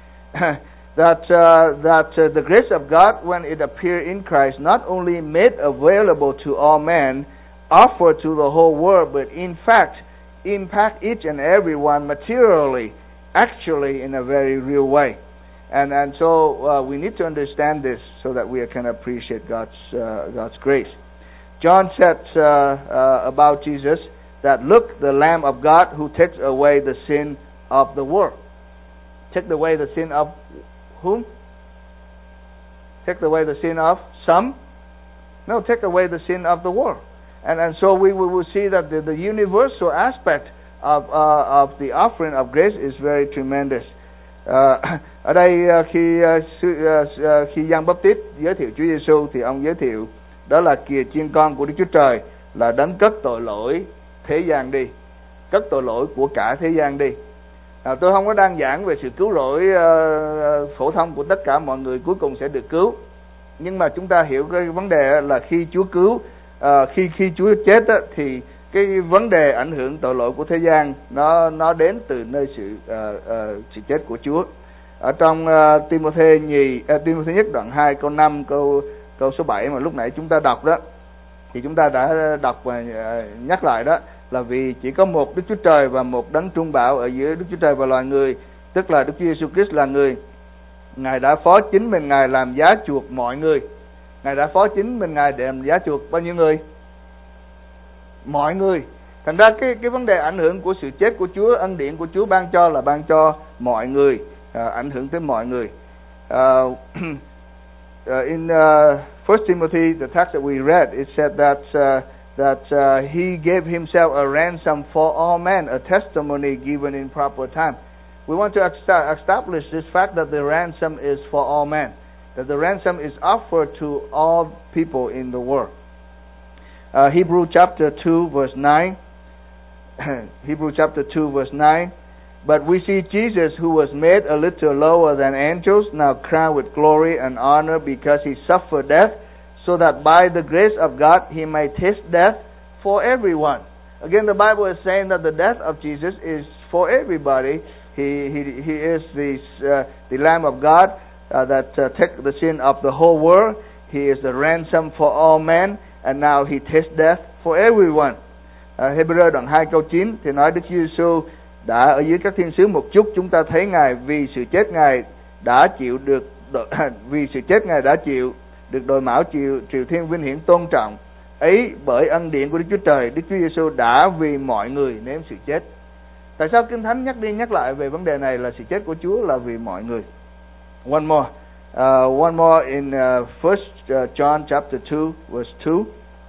that uh, that uh, the grace of God, when it appeared in Christ, not only made available to all men, offered to the whole world, but in fact impact each and every one materially, actually in a very real way. And and so uh, we need to understand this so that we can appreciate God's uh, God's grace. John said uh, uh, about Jesus that, look, the Lamb of God who takes away the sin of the world. Take away the sin of whom? Take away the sin of some? No, take away the sin of the world. And and so we, we will see that the, the universal aspect of uh, of the offering of grace is very tremendous. Uh, ở đây uh, khi uh, sư, uh, uh, khi Giăng Báp-tít giới thiệu Chúa Giêsu thì ông giới thiệu đó là kìa chiên con của Đức Chúa Trời, là đấng cất tội lỗi thế gian đi, cất tội lỗi của cả thế gian đi. À, tôi không có đang giảng về sự cứu rỗi uh, phổ thông của tất cả mọi người cuối cùng sẽ được cứu, nhưng mà chúng ta hiểu cái vấn đề là khi Chúa cứu, uh, khi khi Chúa chết á, thì cái vấn đề ảnh hưởng tội lỗi của thế gian nó nó đến từ nơi sự uh, uh, sự chết của Chúa. Ở trong uh, Timôthê nhì uh, Timôthê nhất đoạn hai câu năm, câu câu số bảy mà lúc nãy chúng ta đọc đó, thì chúng ta đã đọc và uh, nhắc lại đó, là vì chỉ có một Đức Chúa Trời và một đấng trung bảo ở giữa Đức Chúa Trời và loài người, tức là Đức Chúa Giêsu Christ là người. Ngài đã phó chính mình Ngài làm giá chuộc mọi người. Ngài đã phó chính mình Ngài để làm giá chuộc bao nhiêu người? Mọi người. Thành ra cái cái vấn đề ảnh hưởng của sự chết của Chúa, ân điển của Chúa ban cho là ban cho mọi người, à, ảnh hưởng tới mọi người. Uh, uh, in uh, First Timothy, the text that we read, it said that uh, that uh, he gave himself a ransom for all men, a testimony given in proper time. We want to establish this fact that the ransom is for all men, that the ransom is offered to all people in the world. Uh, Hebrew chapter two verse nine. Hebrew chapter two verse nine. But we see Jesus, who was made a little lower than angels, now crowned with glory and honor because he suffered death, so that by the grace of God he may taste death for everyone. Again, the Bible is saying that the death of Jesus is for everybody. He he he is the uh, the Lamb of God uh, that uh, takes the sin of the whole world. He is the ransom for all men, and now he tastes death for everyone. Uh, Hebrew đoạn hai câu chín thì nói Đức Chúa Giêsu đã ở dưới các thiên sứ một chút, chúng ta thấy Ngài vì sự chết Ngài đã chịu được vì sự chết Ngài đã chịu được đội mão chịu triều thiên vinh hiển tôn trọng ấy, bởi ân điển của Đức Chúa Trời, Đức Chúa Giêsu đã vì mọi người nếm sự chết. Tại sao Kinh Thánh nhắc đi nhắc lại về vấn đề này là sự chết của Chúa là vì mọi người? One more, uh, one more in uh, First John chapter two verse two.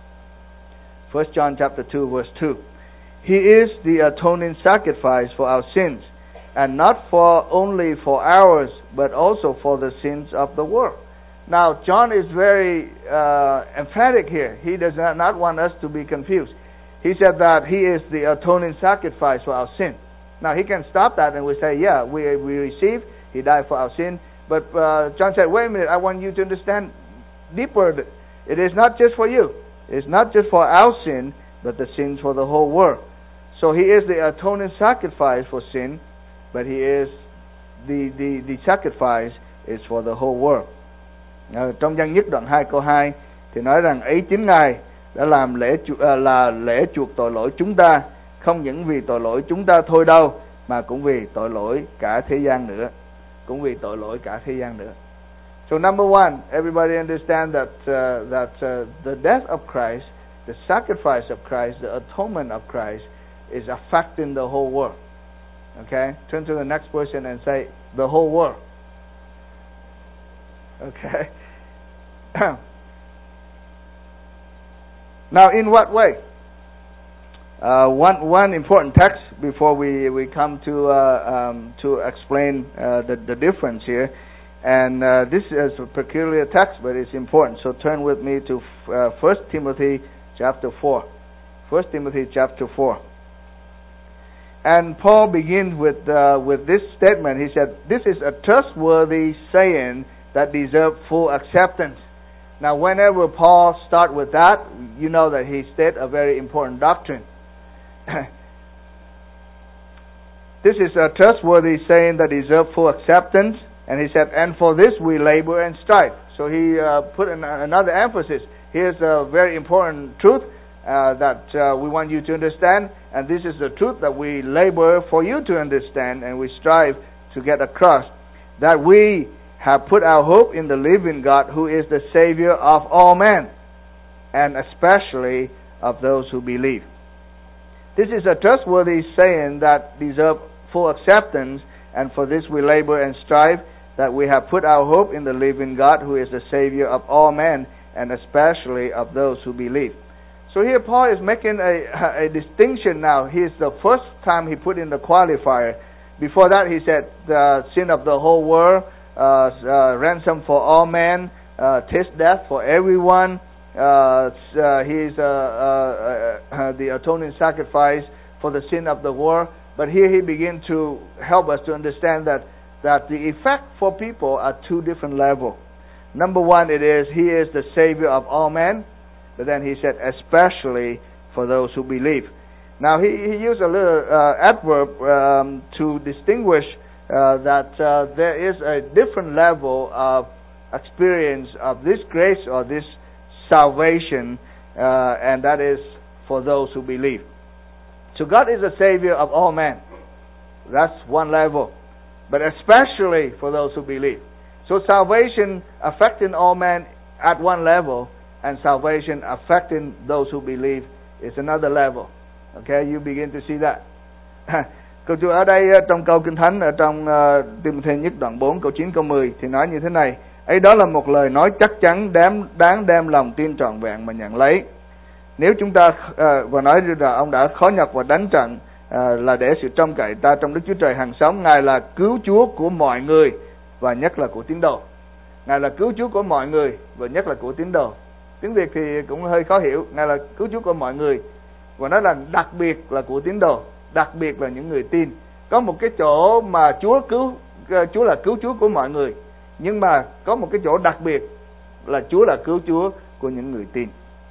First John chapter two verse two. He is the atoning sacrifice for our sins, and not for only for ours, but also for the sins of the world. Now, John is very uh, emphatic here. He does not, not want us to be confused. He said that he is the atoning sacrifice for our sin. Now, he can stop that and we say, yeah, we we receive, he died for our sin. But uh, John said, wait a minute, I want you to understand deeper. It is not just for you. It's not just for our sin, but the sins for the whole world. So he is the atoning sacrifice for sin, but he is the the the sacrifice is for the whole world. À, trong Giăng nhất đoạn hai câu hai thì nói rằng ấy chính Ngài đã làm lễ chu, à, là lễ chuộc tội lỗi chúng ta, không những vì tội lỗi chúng ta thôi đâu, mà cũng vì tội lỗi cả thế gian nữa, cũng vì tội lỗi cả thế gian nữa. So number one, everybody understand that uh, that uh, the death of Christ, the sacrifice of Christ, the atonement of Christ is affecting the whole world. Okay? Turn to the next person and say, the whole world. Okay? Now, in what way? Uh, one one important text before we, we come to uh, um, to explain uh, the the difference here, and uh, this is a peculiar text, but it's important. So turn with me to uh, First Timothy chapter four. First Timothy chapter four. And Paul begins with uh, with this statement. He said, "This is a trustworthy saying that deserves full acceptance." Now, whenever Paul starts with that, you know that he stated a very important doctrine. This is a trustworthy saying that deserves full acceptance. And he said, and for this we labor and strive. So he uh, put an, another emphasis. Here's a very important truth uh, that uh, we want you to understand. And this is the truth that we labor for you to understand and we strive to get across. That we have put our hope in the living God who is the Savior of all men. And especially of those who believe. This is a trustworthy saying that deserves full acceptance. And for this we labor and strive, that we have put our hope in the living God who is the Savior of all men and especially of those who believe. So here Paul is making a, a distinction now. Here's the first time he put in the qualifier. Before that he said the sin of the whole world, uh, uh, ransom for all men, uh, taste death for everyone. Uh, uh, he is uh, uh, uh, the atoning sacrifice for the sin of the world. But here he begins to help us to understand that, that the effect for people are two different levels. Number one, it is he is the Savior of all men. But then he said, especially for those who believe. Now he, he used a little uh, adverb um, to distinguish uh, that uh, there is a different level of experience of this grace or this salvation, uh, and that is for those who believe. So God is the Savior of all men. That's one level. But especially for those who believe. So salvation affecting all men at one level, and salvation affecting those who believe is another level. Okay, you begin to see that. Câu Chúa ở đây trong câu Kinh Thánh ở trong uh, Timothée nhất đoạn bốn câu chín câu mười thì nói như thế này: ấy đó là một lời nói chắc chắn đáng đáng đem lòng tin trọn vẹn mà nhận lấy. Nếu chúng ta uh, và nói là ông đã khó nhọc và đánh trận uh, là để sự trông cậy ta trong Đức Chúa Trời hằng sống. Ngài là cứu Chúa của mọi người và nhất là của tín đồ. Ngài là cứu Chúa của mọi người và nhất là của tín đồ. Tiếng Việt thì cũng hơi khó hiểu. Ngài là cứu Chúa của mọi người và nói là đặc biệt là của tín đồ, đặc biệt là những người tin. Có một cái chỗ mà Chúa cứu Chúa là cứu Chúa của mọi người, nhưng mà có một cái chỗ đặc biệt là Chúa là cứu Chúa của những người tin.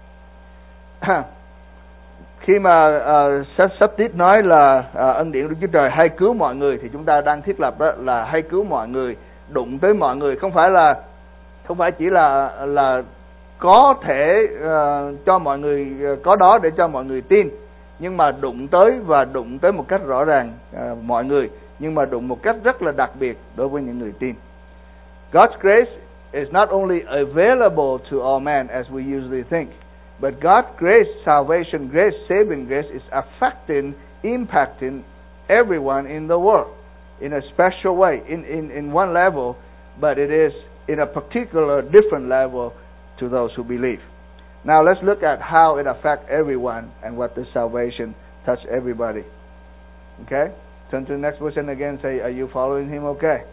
Khi mà uh, sách sách tiết nói là uh, ân điển Đức Chúa Trời hay cứu mọi người thì chúng ta đang thiết lập đó là hay cứu mọi người, đụng tới mọi người, không phải là không phải chỉ là là có thể uh, cho mọi người uh, có đó để cho mọi người tin, nhưng mà đụng tới và đụng tới một cách rõ ràng uh, mọi người, nhưng mà đụng một cách rất là đặc biệt đối với những người tin. God's grace is not only available to all men as we usually think, but God's grace, salvation grace, saving grace is affecting, impacting everyone in the world in a special way, in, in, in one level, but it is in a particular different level to those who believe. Now let's look at how it affects everyone and what the salvation touch everybody. Okay? Turn to the next person again, say, are you following him okay?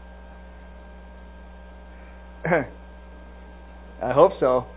I hope so.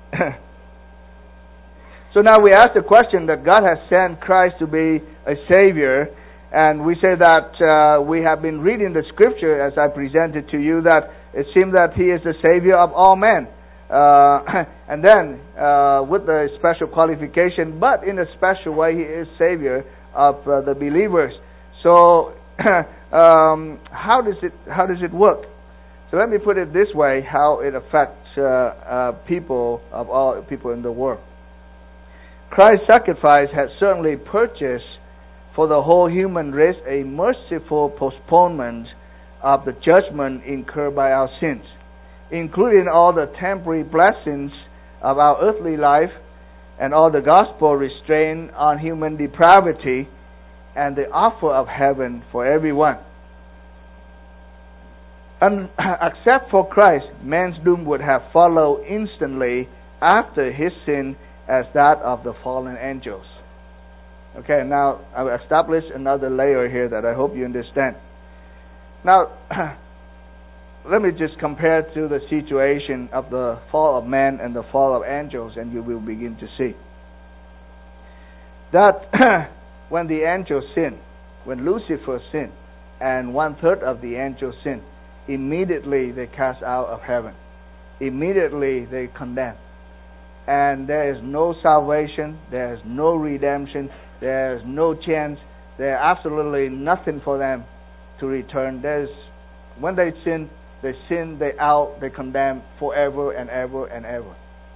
So now we ask the question that God has sent Christ to be a Savior, and we say that uh, we have been reading the Scripture as I presented to you that it seems that He is the Savior of all men. Uh, and then uh, with the special qualification, but in a special way He is Savior of uh, the believers. So um, how does it how does it work? So let me put it this way: how it affects uh, uh, people of all people in the world. Christ's sacrifice has certainly purchased for the whole human race a merciful postponement of the judgment incurred by our sins, including all the temporary blessings of our earthly life and all the gospel restraint on human depravity and the offer of heaven for everyone. And except for Christ, man's doom would have followed instantly after his sin as that of the fallen angels. Okay, now I've established another layer here that I hope you understand. Now, let me just compare to the situation of the fall of man and the fall of angels, and you will begin to see that when the angels sinned, when Lucifer sinned, and one third of the angels sinned, immediately they cast out of heaven. immediately they condemn. And there is no salvation, there is no redemption, there is no chance, there is absolutely nothing for them to return. There's, when they sin, they sin, they out, they condemn forever and ever and ever.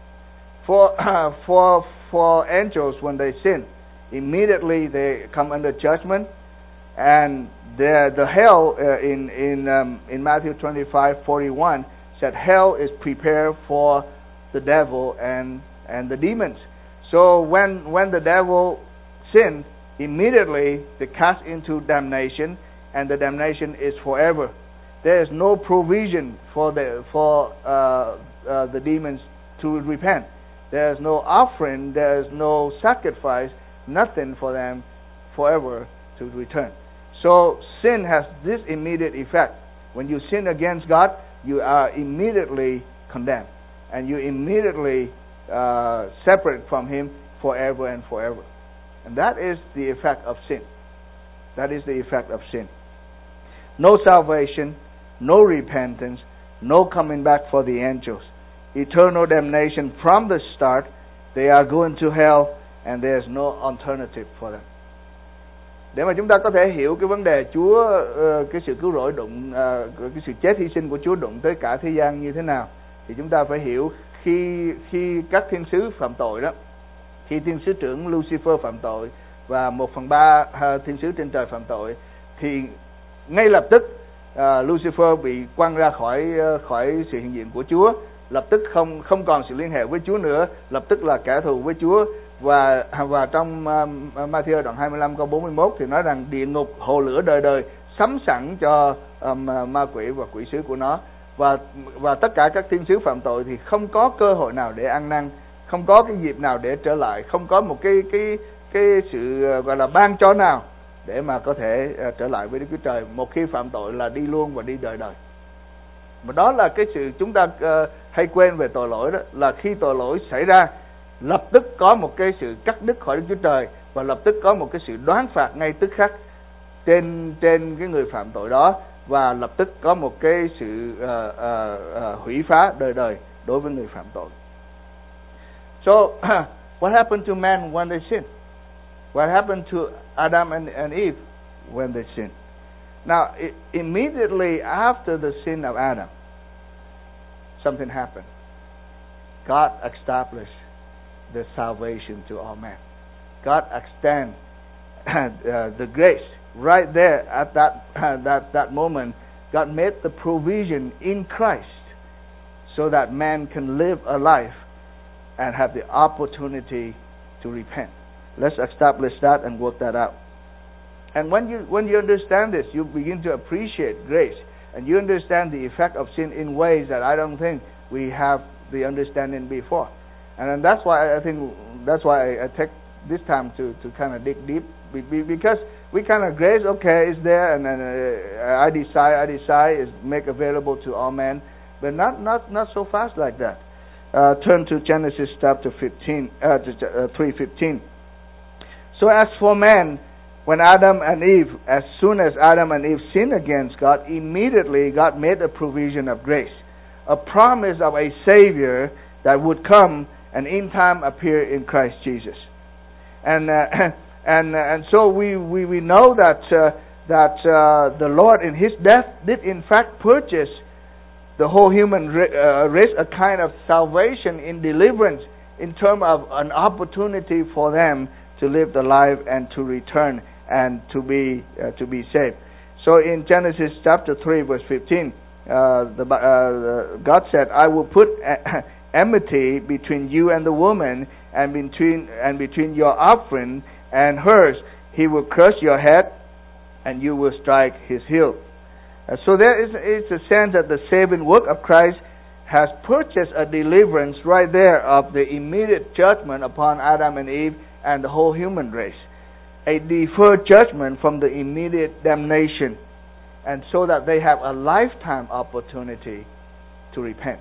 For uh, for for angels, when they sin, immediately they come under judgment, and the the hell uh, in in um, in Matthew twenty-five forty-one said hell is prepared for the devil and and the demons. So when when the devil sinned, immediately they cast into damnation, and the damnation is forever. There is no provision for the for uh, uh, the demons to repent. There is no offering. There is no sacrifice. Nothing for them forever to return. So sin has this immediate effect. When you sin against God, you are immediately condemned, and you immediately uh, separate from Him forever and forever. And that is the effect of sin. That is the effect of sin. No salvation, no repentance, no coming back for the angels. Eternal damnation from the start. They are going to hell, and there is no alternative for them. Để mà chúng ta có thể hiểu cái vấn đề Chúa, uh, cái sự cứu rỗi đụng, uh, cái sự chết hy sinh của Chúa đụng tới cả thế gian như thế nào, thì chúng ta phải hiểu khi khi các thiên sứ phạm tội đó, khi thiên sứ trưởng Lucifer phạm tội và một phần ba uh, thiên sứ trên trời phạm tội, thì ngay lập tức uh, Lucifer bị quăng ra khỏi uh, khỏi sự hiện diện của Chúa, lập tức không không còn sự liên hệ với Chúa nữa, lập tức là kẻ thù với Chúa. Và và trong uh, Matthew đoạn hai mươi lăm câu bốn mươi mốt thì nói rằng địa ngục hồ lửa đời đời sắm sẵn cho um, ma quỷ và quỷ sứ của nó, và và tất cả các thiên sứ phạm tội thì không có cơ hội nào để ăn năn, không có cái dịp nào để trở lại, không có một cái cái cái sự uh, gọi là ban cho nào để mà có thể uh, trở lại với Đức Chúa Trời. Một khi phạm tội là đi luôn và đi đời đời. Mà đó là cái sự chúng ta uh, hay quên về tội lỗi đó, là khi tội lỗi xảy ra, lập tức có một cái sự cắt đứt khỏi Đức Chúa Trời, và lập tức có một cái sự đoán phạt ngay tức khắc trên trên cái người phạm tội đó, và lập tức có một cái sự uh, uh, uh, hủy phá đời đời đối với người phạm tội. So what happened to man when they sin? What happened to Adam and, and Eve when they sin? Now, I- immediately after the sin of Adam, something happened. God established the salvation to all men. God extend uh, the grace right there at that uh, that that moment. God made the provision in Christ so that man can live a life and have the opportunity to repent. Let's establish that and work that out. And when you when you understand this, you begin to appreciate grace, and you understand the effect of sin in ways that I don't think we have the understanding before. And then that's why I think that's why I take this time to, to kind of dig deep, because we kind of grace, okay, it's there, and then uh, I decide, I decide is make available to all men, but not not not so fast like that. Uh, turn to Genesis chapter fifteen, uh, uh, three fifteen. So as for man, when Adam and Eve, as soon as Adam and Eve sinned against God, immediately God made a provision of grace, a promise of a Savior that would come and in time appear in Christ Jesus. And uh, and uh, and so we, we, we know that uh, that uh, the Lord in His death did in fact purchase the whole human uh, race, a kind of salvation in deliverance, in terms of an opportunity for them to live the life and to return and to be uh, to be saved. So in Genesis chapter three verse fifteen, uh, the uh, God said, "I will put enmity between you and the woman, and between and between your offspring and hers. He will crush your head, and you will strike his heel." Uh, so there is it's a sense that the saving work of Christ has purchased a deliverance right there of the immediate judgment upon Adam and Eve and the whole human race, a deferred judgment from the immediate damnation, and so that they have a lifetime opportunity to repent.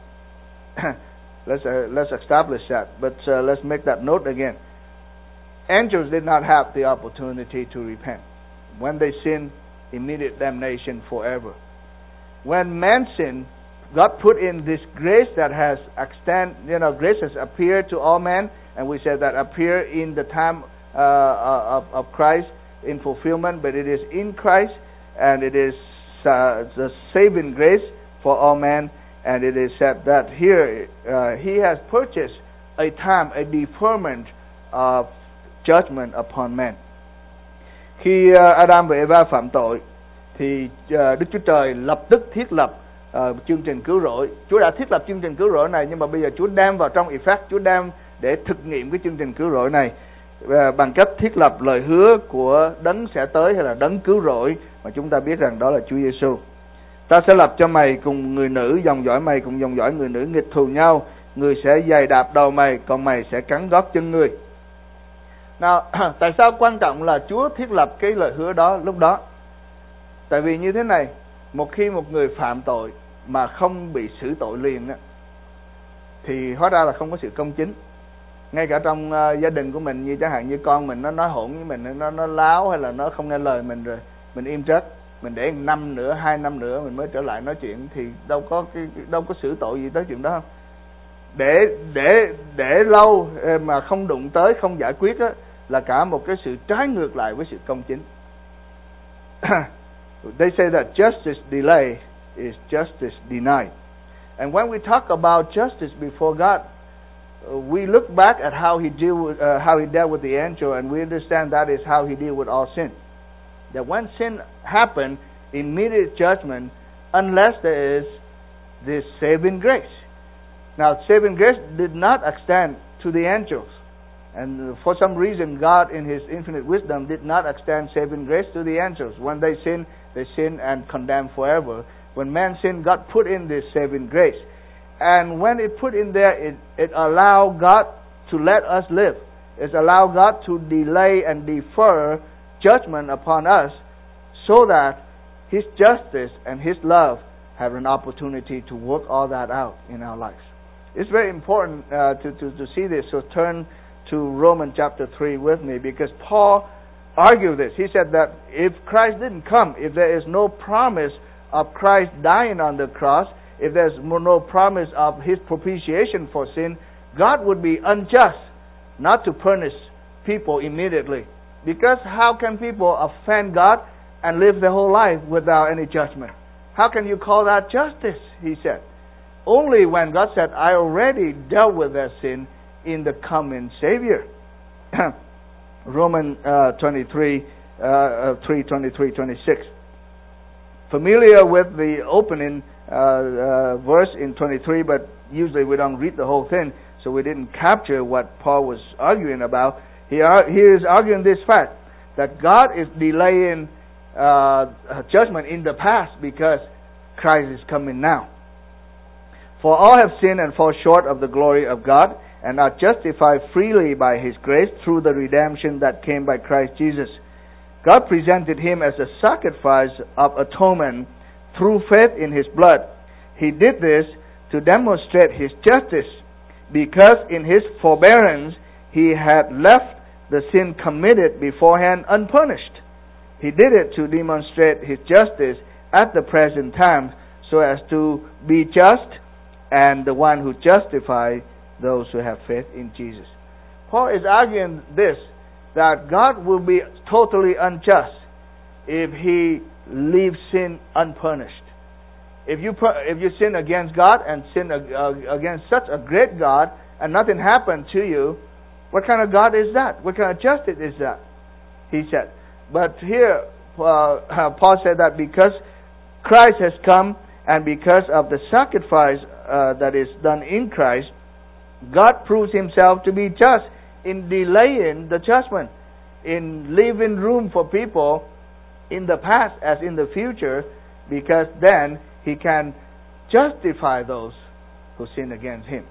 Let's uh, let's establish that, but uh, let's make that note again. Angels did not have the opportunity to repent. When they sin, immediate damnation forever. When man sinned, God put in this grace that has extend, you know, grace has appeared to all men, and we said that appear in the time uh, of, of Christ in fulfillment, but it is in Christ, and it is uh, the saving grace for all men, and it is said that here uh, He has purchased a time, a deferment of judgment upon men. Khi uh, Adam và Eva phạm tội, thì uh, Đức Chúa Trời lập tức thiết lập uh, chương trình cứu rỗi. Chúa đã thiết lập chương trình cứu rỗi này, nhưng mà bây giờ Chúa đem vào trong effect, Chúa đem để thực nghiệm cái chương trình cứu rỗi này uh, bằng cách thiết lập lời hứa của đấng sẽ tới, hay là đấng cứu rỗi mà chúng ta biết rằng đó là Chúa Giêsu. Ta sẽ lập cho mày cùng người nữ, dòng dõi mày cùng dòng dõi người nữ nghịch thù nhau. Người sẽ giày đạp đầu mày, còn mày sẽ cắn gót chân người. Nào, tại sao quan trọng là Chúa thiết lập cái lời hứa đó lúc đó? Tại vì như thế này, một khi một người phạm tội mà không bị xử tội liền á, thì hóa ra là không có sự công chính. Ngay cả trong uh, gia đình của mình, như chẳng hạn như con mình nó nói hỗn với mình, nó nó láo hay là nó không nghe lời mình, rồi mình im chết, mình để một năm nữa, hai năm nữa mình mới trở lại nói chuyện, thì đâu có cái đâu có xử tội gì tới chuyện đó không? Để để để lâu mà không đụng tới, không giải quyết á, là cả một cái sự trái ngược lại với sự công chính. They say that justice delay is justice denied. And when we talk about justice before God, we look back at how he deal with, uh, how he dealt with the angel, and we understand that is how he deal with all sin. That when sin happened, immediate judgment, unless there is this saving grace. Now, saving grace did not extend to the angels. And for some reason, God, in His infinite wisdom, did not extend saving grace to the angels. When they sin, they sin and condemn forever. When man sinned, God put in this saving grace. And when it put in there, it, it allowed God to let us live. It allowed God to delay and defer judgment upon us so that His justice and His love have an opportunity to work all that out in our lives. It's very important uh, to, to, to see this. So turn to Romans chapter three with me, because Paul argued this. He said that if Christ didn't come, if there is no promise of Christ dying on the cross, if there's no promise of His propitiation for sin, God would be unjust not to punish people immediately. Because how can people offend God and live their whole life without any judgment? How can you call that justice? He said. Only when God said, I already dealt with their sin in the coming Savior. Romans uh, twenty-three, uh, three, twenty-three, twenty-six. Familiar with the opening uh, uh, verse in twenty-three, but usually we don't read the whole thing, so we didn't capture what Paul was arguing about. He, are, he is arguing this fact, that God is delaying uh, judgment in the past because Christ is coming now. For all have sinned and fall short of the glory of God, and are justified freely by His grace through the redemption that came by Christ Jesus. God presented Him as a sacrifice of atonement through faith in His blood. He did this to demonstrate His justice, because in His forbearance He had left the sin committed beforehand unpunished. He did it to demonstrate His justice at the present time, so as to be just and the one who justifies those who have faith in Jesus. Paul is arguing this, that God will be totally unjust if He leaves sin unpunished. If you if you sin against God and sin against such a great God and nothing happened to you, what kind of God is that? What kind of justice is that? He said. But here, uh, Paul said that because Christ has come and because of the sacrifice uh, that is done in Christ, God proves Himself to be just in delaying the judgment, in leaving room for people in the past as in the future, because then He can justify those who sin against Him.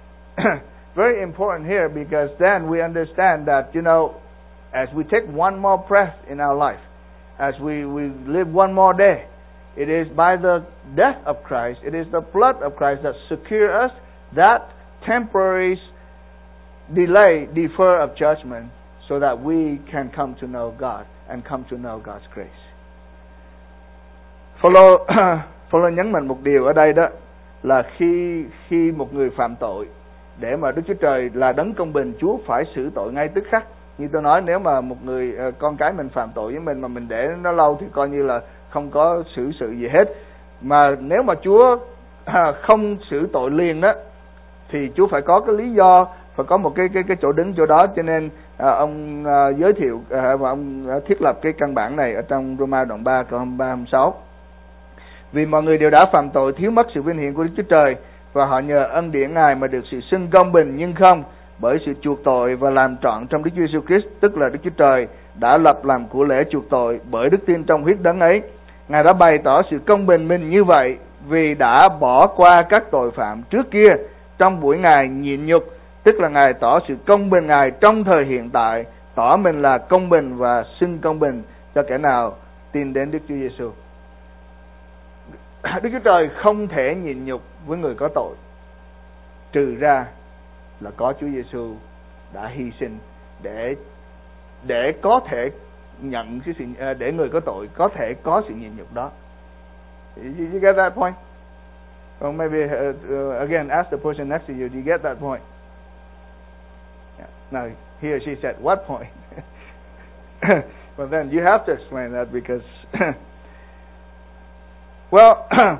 Very important here, because then we understand that, you know, as we take one more breath in our life, as we, we live one more day, it is by the death of Christ, it is the blood of Christ that secures us that temporary delay, defer of judgment, so that we can come to know God and come to know God's grace. Follow, follow nhấn mạnh một điều ở đây đó, là khi khi một người phạm tội, để mà Đức Chúa Trời là đấng công bình, Chúa phải xử tội ngay tức khắc. Như tôi nói, nếu mà một người con cái mình phạm tội với mình mà mình để nó lâu thì coi như là không có xử sự gì hết. Mà nếu mà Chúa không xử tội liền đó thì Chúa phải có cái lý do, phải có một cái cái cái chỗ đứng chỗ đó. Cho nên à, ông à, giới thiệu à, và ông thiết lập cái căn bản này ở trong Roma đoạn ba câu hai mươi ba hai mươi sáu. Vì mọi người đều đã phạm tội, thiếu mất sự vinh hiển của Đức Chúa Trời, và họ nhờ ân điển Ngài mà được sự xưng công bình, nhưng không bởi sự chuộc tội và làm trọn trong Đức Chúa Giêsu Christ, tức là Đức Chúa Trời đã lập làm của lễ chuộc tội bởi đức tin trong huyết đấng ấy. Ngài đã bày tỏ sự công bình mình như vậy vì đã bỏ qua các tội phạm trước kia trong buổi Ngài nhịn nhục, tức là Ngài tỏ sự công bình Ngài trong thời hiện tại, tỏ mình là công bình và xưng công bình cho kẻ nào tin đến Đức Chúa Giêsu. Đức Chúa Trời không thể nhịn nhục với người có tội, trừ ra là có Chúa Giêsu đã hy sinh để để có thể nhận cái sự, để người có tội có thể có sự nhịn nhục đó. You, you get that point? Or maybe uh, uh, again ask the person next to you. Do you get that point? Yeah. Now he or she said, "What point?" Well, then you have to explain that because, well,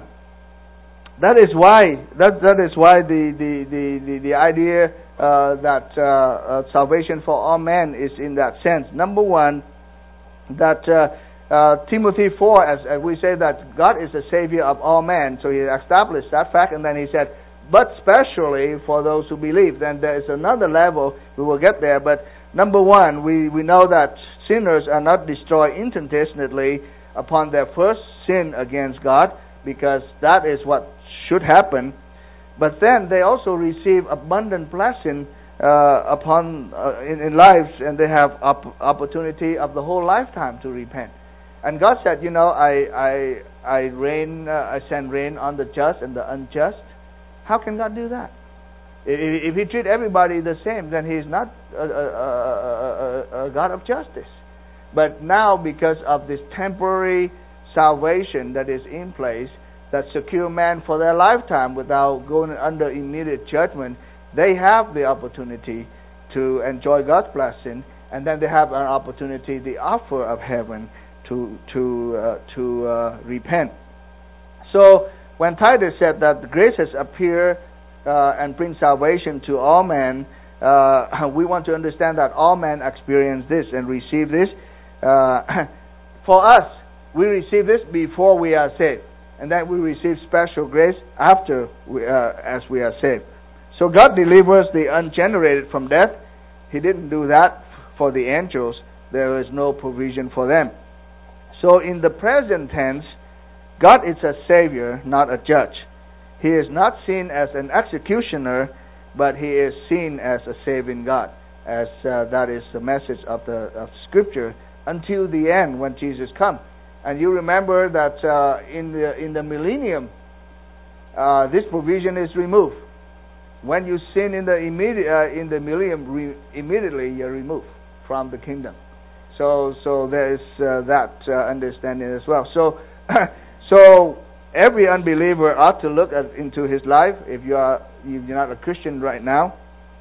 that is why that that is why the the the the, the idea uh, that uh, uh, salvation for all men is in that sense. Number one, that uh, uh, Timothy four, as, as we say that God is the Savior of all men, so he established that fact, and then he said, but specially for those who believe. Then there is another level, we will get there, but number one, we, we know that sinners are not destroyed instantaneously upon their first sin against God, because that is what should happen. But then they also receive abundant blessing uh, upon uh, in, in lives, and they have op- opportunity of the whole lifetime to repent. And God said, you know, I I I rain, uh, I send rain on the just and the unjust. How can God do that? If, if He treat everybody the same, then He is not a, a, a, a, a God of justice. But now, because of this temporary salvation that is in place, that secure man for their lifetime without going under immediate judgment, they have the opportunity to enjoy God's blessing, and then they have an opportunity, the offer of heaven, to to uh, to uh, repent. So when Titus said that the grace has appeared uh, and bring salvation to all men, uh, we want to understand that all men experience this and receive this. Uh, for us, we receive this before we are saved, and then we receive special grace after we, uh, as we are saved. So God delivers the ungenerated from death. He didn't do that for the angels. There is no provision for them. So in the present tense, God is a Savior, not a judge. He is not seen as an executioner, but He is seen as a saving God, as uh, that is the message of the of Scripture until the end when Jesus comes. And you remember that uh, in the in the millennium, uh, this provision is removed. When you sin in the immediate uh, in the millennium, re- immediately you're removed from the kingdom. So so there is uh, that uh, understanding as well. So so every unbeliever ought to look at, into his life. If you are if you're not a Christian right now,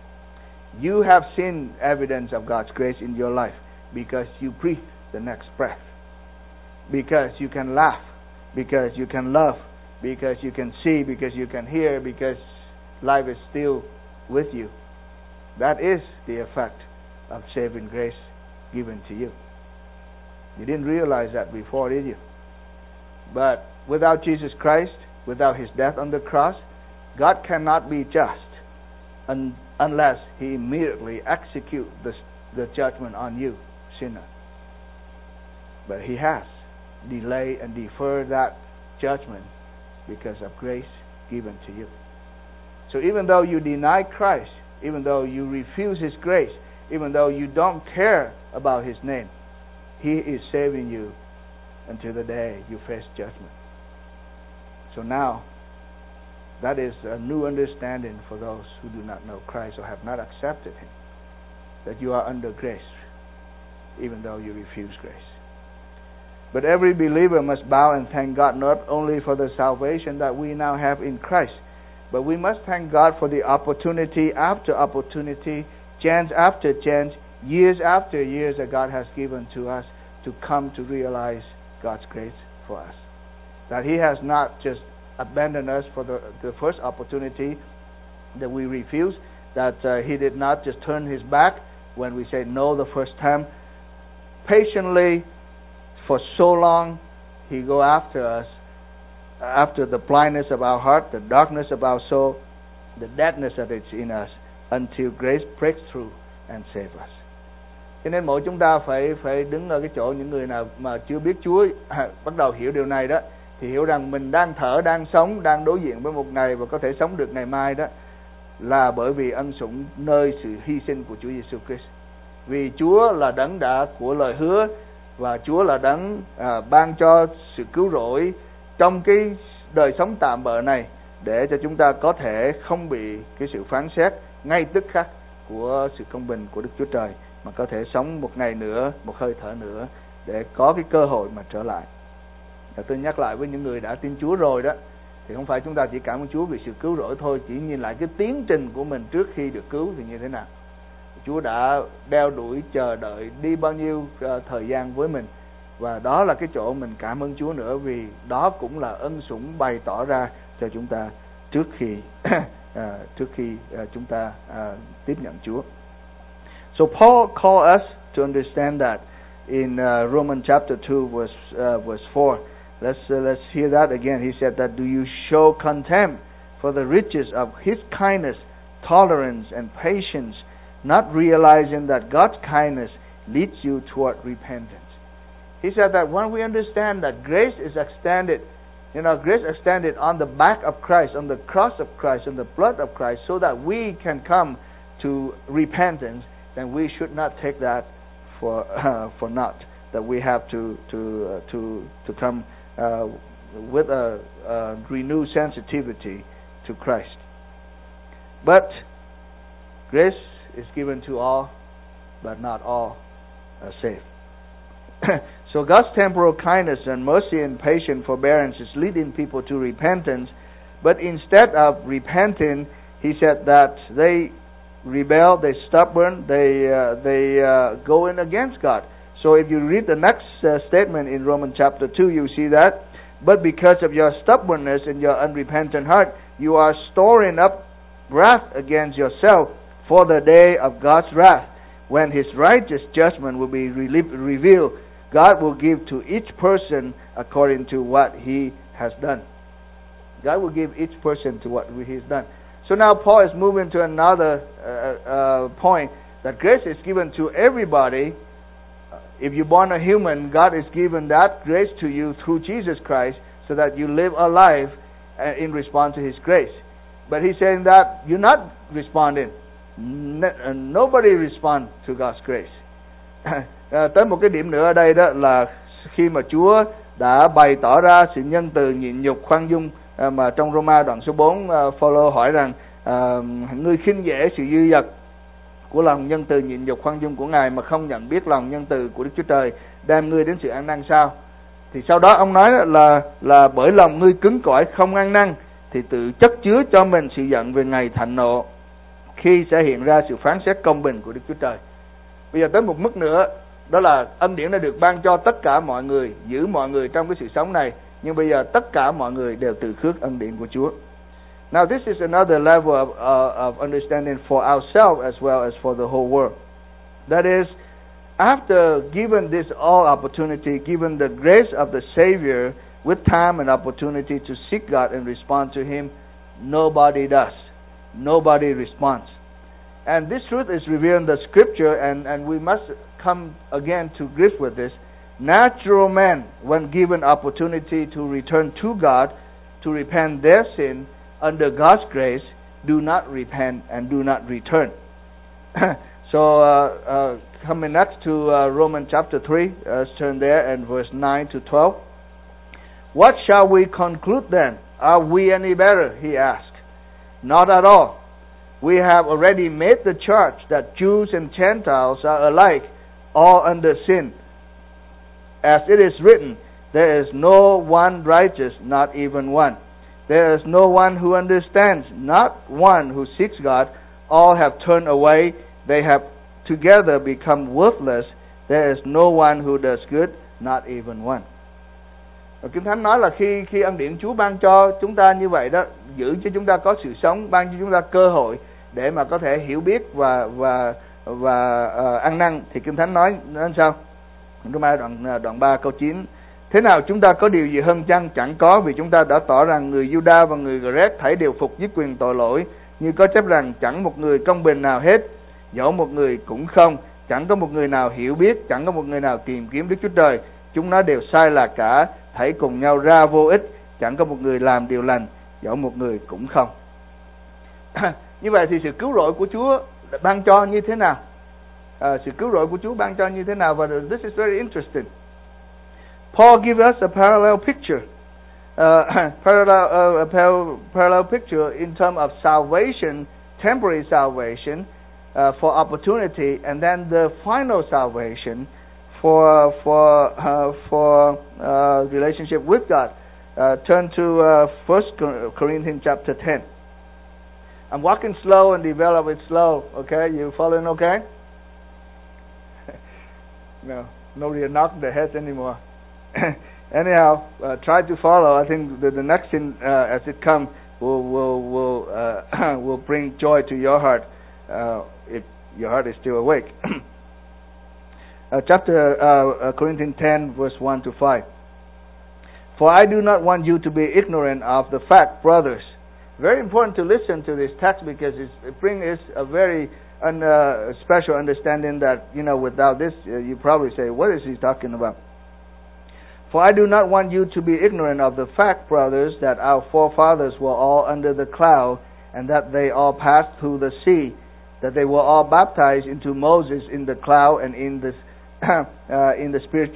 you have seen evidence of God's grace in your life because you breathe the next breath, because you can laugh, because you can love, because you can see, because you can hear, because life is still with you. That is the effect of saving grace given to you. You didn't realize that before, did you? But without Jesus Christ, without His death on the cross, God cannot be just un- unless He immediately executes the, the judgment on you, sinner. But He has delayed and deferred that judgment because of grace given to you. So even though you deny Christ, even though you refuse His grace, even though you don't care about His name, He is saving you until the day you face judgment. So now, that is a new understanding for those who do not know Christ or have not accepted Him, that you are under grace, even though you refuse grace. But every believer must bow and thank God not only for the salvation that we now have in Christ, But we must thank God for the opportunity after opportunity, chance after chance, years after years that God has given to us to come to realize God's grace for us. That He has not just abandoned us for the, the first opportunity that we refused, that uh, He did not just turn His back when we said no the first time. Patiently, for so long, He go after us, after the blindness of our heart, the darkness of our soul, the deadness that is in us, until grace breaks through and save us. Cho nên mỗi chúng ta phải phải đứng ở cái chỗ những người nào mà chưa biết Chúa à, bắt đầu hiểu điều này đó, thì hiểu rằng mình đang thở, đang sống, đang đối diện với một ngày và có thể sống được ngày mai đó là bởi vì ân sủng nơi sự hy sinh của Chúa Giêsu Christ. Vì Chúa là đấng đã của lời hứa và Chúa là đấng à, ban cho sự cứu rỗi trong cái đời sống tạm bợ này để cho chúng ta có thể không bị cái sự phán xét ngay tức khắc của sự công bình của Đức Chúa Trời, mà có thể sống một ngày nữa, một hơi thở nữa để có cái cơ hội mà trở lại. Và tôi nhắc lại với những người đã tin Chúa rồi đó, thì không phải chúng ta chỉ cảm ơn Chúa vì sự cứu rỗi thôi, chỉ nhìn lại cái tiến trình của mình trước khi được cứu thì như thế nào. Chúa đã đeo đuổi, chờ đợi, đi bao nhiêu uh, thời gian với mình. Và đó là cái chỗ mình cảm ơn Chúa nữa, vì đó cũng là ân sủng bày tỏ ra cho chúng ta trước khi uh, trước khi uh, chúng ta uh, tiếp nhận Chúa. So Paul called us to understand that in uh, Romans chapter two verse uh, verse four. Let's uh, let's hear that again. He said that, do you show contempt for the riches of His kindness, tolerance and patience, not realizing that God's kindness leads you toward repentance? He said that when we understand that grace is extended, you know, grace extended on the back of Christ, on the cross of Christ, on the blood of Christ, so that we can come to repentance, then we should not take that for uh, for naught. That we have to to uh, to to come uh, with a, a renewed sensitivity to Christ. But grace is given to all, but not all are saved. So God's temporal kindness and mercy and patient forbearance is leading people to repentance, but instead of repenting, He said that they rebel, they stubborn, they uh, they uh, go in against God. So if you read the next uh, statement in Romans chapter two, you see that, but because of your stubbornness and your unrepentant heart, you are storing up wrath against yourself for the day of God's wrath, when His righteous judgment will be revealed. God will give to each person according to what he has done. God will give each person to what he has done. So now Paul is moving to another uh, uh, point, that grace is given to everybody. If you're born a human, God has given that grace to you through Jesus Christ, so that you live a life uh, in response to His grace. But he's saying that you're not responding. Nobody responds to God's grace. À, tới một cái điểm nữa ở đây đó là khi mà Chúa đã bày tỏ ra sự nhân từ, nhịn nhục, khoan dung, à, mà trong Roma đoạn số bốn, à, Phaolô hỏi rằng à, ngươi khinh dễ sự dư dật của lòng nhân từ, nhịn nhục, khoan dung của Ngài mà không nhận biết lòng nhân từ của Đức Chúa Trời đem ngươi đến sự ăn năn sao? Thì sau đó ông nói là là bởi lòng ngươi cứng cỏi không ăn năn, thì tự chất chứa cho mình sự giận về ngày thạnh nộ, khi sẽ hiện ra sự phán xét công bình của Đức Chúa Trời. Bây giờ tới một mức nữa, đó là ân điển đã được ban cho tất cả mọi người, giữ mọi người trong cái sự sống này, nhưng bây giờ tất cả mọi người đều từ khước ân điển của Chúa. Now this is another level of, uh, of understanding for ourselves as well as for the whole world. That is, after given this all opportunity, given the grace of the Savior with time and opportunity to seek God and respond to Him, nobody does. Nobody responds. And this truth is revealed in the Scripture, and, and we must come again to grips with this. Natural men, when given opportunity to return to God, to repent their sin under God's grace, do not repent and do not return. So, uh, uh, coming next to uh, Romans chapter three, uh, let's turn there and verse nine to twelve. What shall we conclude then? Are we any better? He asked. Not at all. We have already made the charge that Jews and Gentiles are alike, all under sin. As it is written, there is no one righteous, not even one. There is no one who understands, not one who seeks God. All have turned away. They have together become worthless. There is no one who does good, not even one. Và Kinh Thánh nói là khi khi ân điển Chúa ban cho chúng ta như vậy đó, giữ cho chúng ta có sự sống, ban cho chúng ta cơ hội để mà có thể hiểu biết và và và uh, ăn năn, thì Kinh Thánh nói nói sao? Roma đoạn đoạn ba câu chín. Thế nào chúng ta có điều gì hơn chăng? Chẳng có, vì chúng ta đã tỏ rằng người Juda và người Gret thảy đều phục dưới quyền tội lỗi, như có chép rằng chẳng một người công bình nào hết, dẫu một người cũng không, chẳng có một người nào hiểu biết, chẳng có một người nào tìm kiếm Đức Chúa Trời. Chúng nó đều sai lạc cả, thảy cùng nhau ra vô ích, chẳng có một người làm điều lành, dẫu một người cũng không. Như vậy thì sự cứu rỗi của Chúa ban cho như thế nào? À, sự cứu rỗi của Chúa ban cho như thế nào? Và this is very interesting. Paul gives us a parallel picture, uh, parallel, uh, a par- parallel picture in terms of salvation, temporary salvation, uh, for opportunity, and then the final salvation for for uh, for uh, relationship with God. Uh, turn to uh, First Corinthians chapter ten. I'm walking slow and develop it slow. Okay, you following? Okay. No, nobody knocked their heads anymore. Anyhow, uh, try to follow. I think the, the next thing uh, as it comes will will will uh, will bring joy to your heart uh, if your heart is still awake. uh, chapter uh, uh, Corinthians ten, verse one to five. For I do not want you to be ignorant of the fact, brothers. Very important to listen to this text because it's, it brings us a very un, uh, special understanding that, you know, without this, uh, you probably say, what is he talking about? For I do not want you to be ignorant of the fact, brothers, that our forefathers were all under the cloud, and that they all passed through the sea, that they were all baptized into Moses in the cloud and in the uh, in the spirit,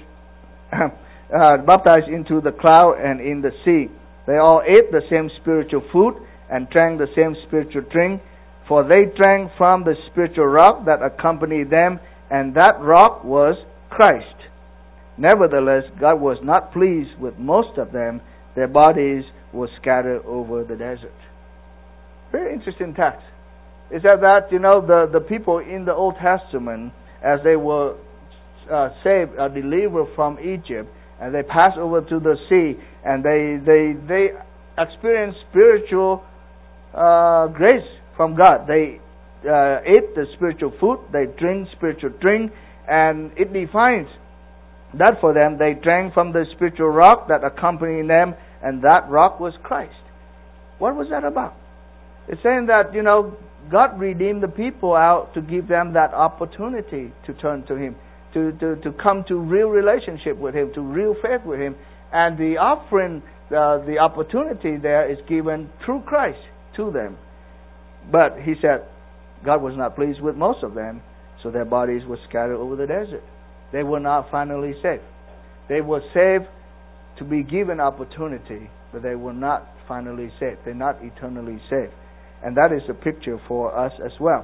uh, baptized into the cloud and in the sea. They all ate the same spiritual food and drank the same spiritual drink, for they drank from the spiritual rock that accompanied them, and that rock was Christ. Nevertheless, God was not pleased with most of them. Their bodies were scattered over the desert. Very interesting text. Is that that, you know, the, the people in the Old Testament, as they were uh, saved, uh, delivered from Egypt, and they passed over to the sea, and they they they experienced spiritual uh, grace from God. They uh, ate the spiritual food, they drink spiritual drink, and it defines that for them. They drank from the spiritual rock that accompanied them, and that rock was Christ. What was that about? It's saying that, you know, God redeemed the people out to give them that opportunity to turn to Him, to, to, to come to real relationship with Him, to real faith with Him. And the offering, uh, the opportunity there is given through Christ to them. But He said God was not pleased with most of them, so their bodies were scattered over the desert. They were not finally saved. They were saved to be given opportunity, but they were not finally saved. They're not eternally saved. And that is a picture for us as well.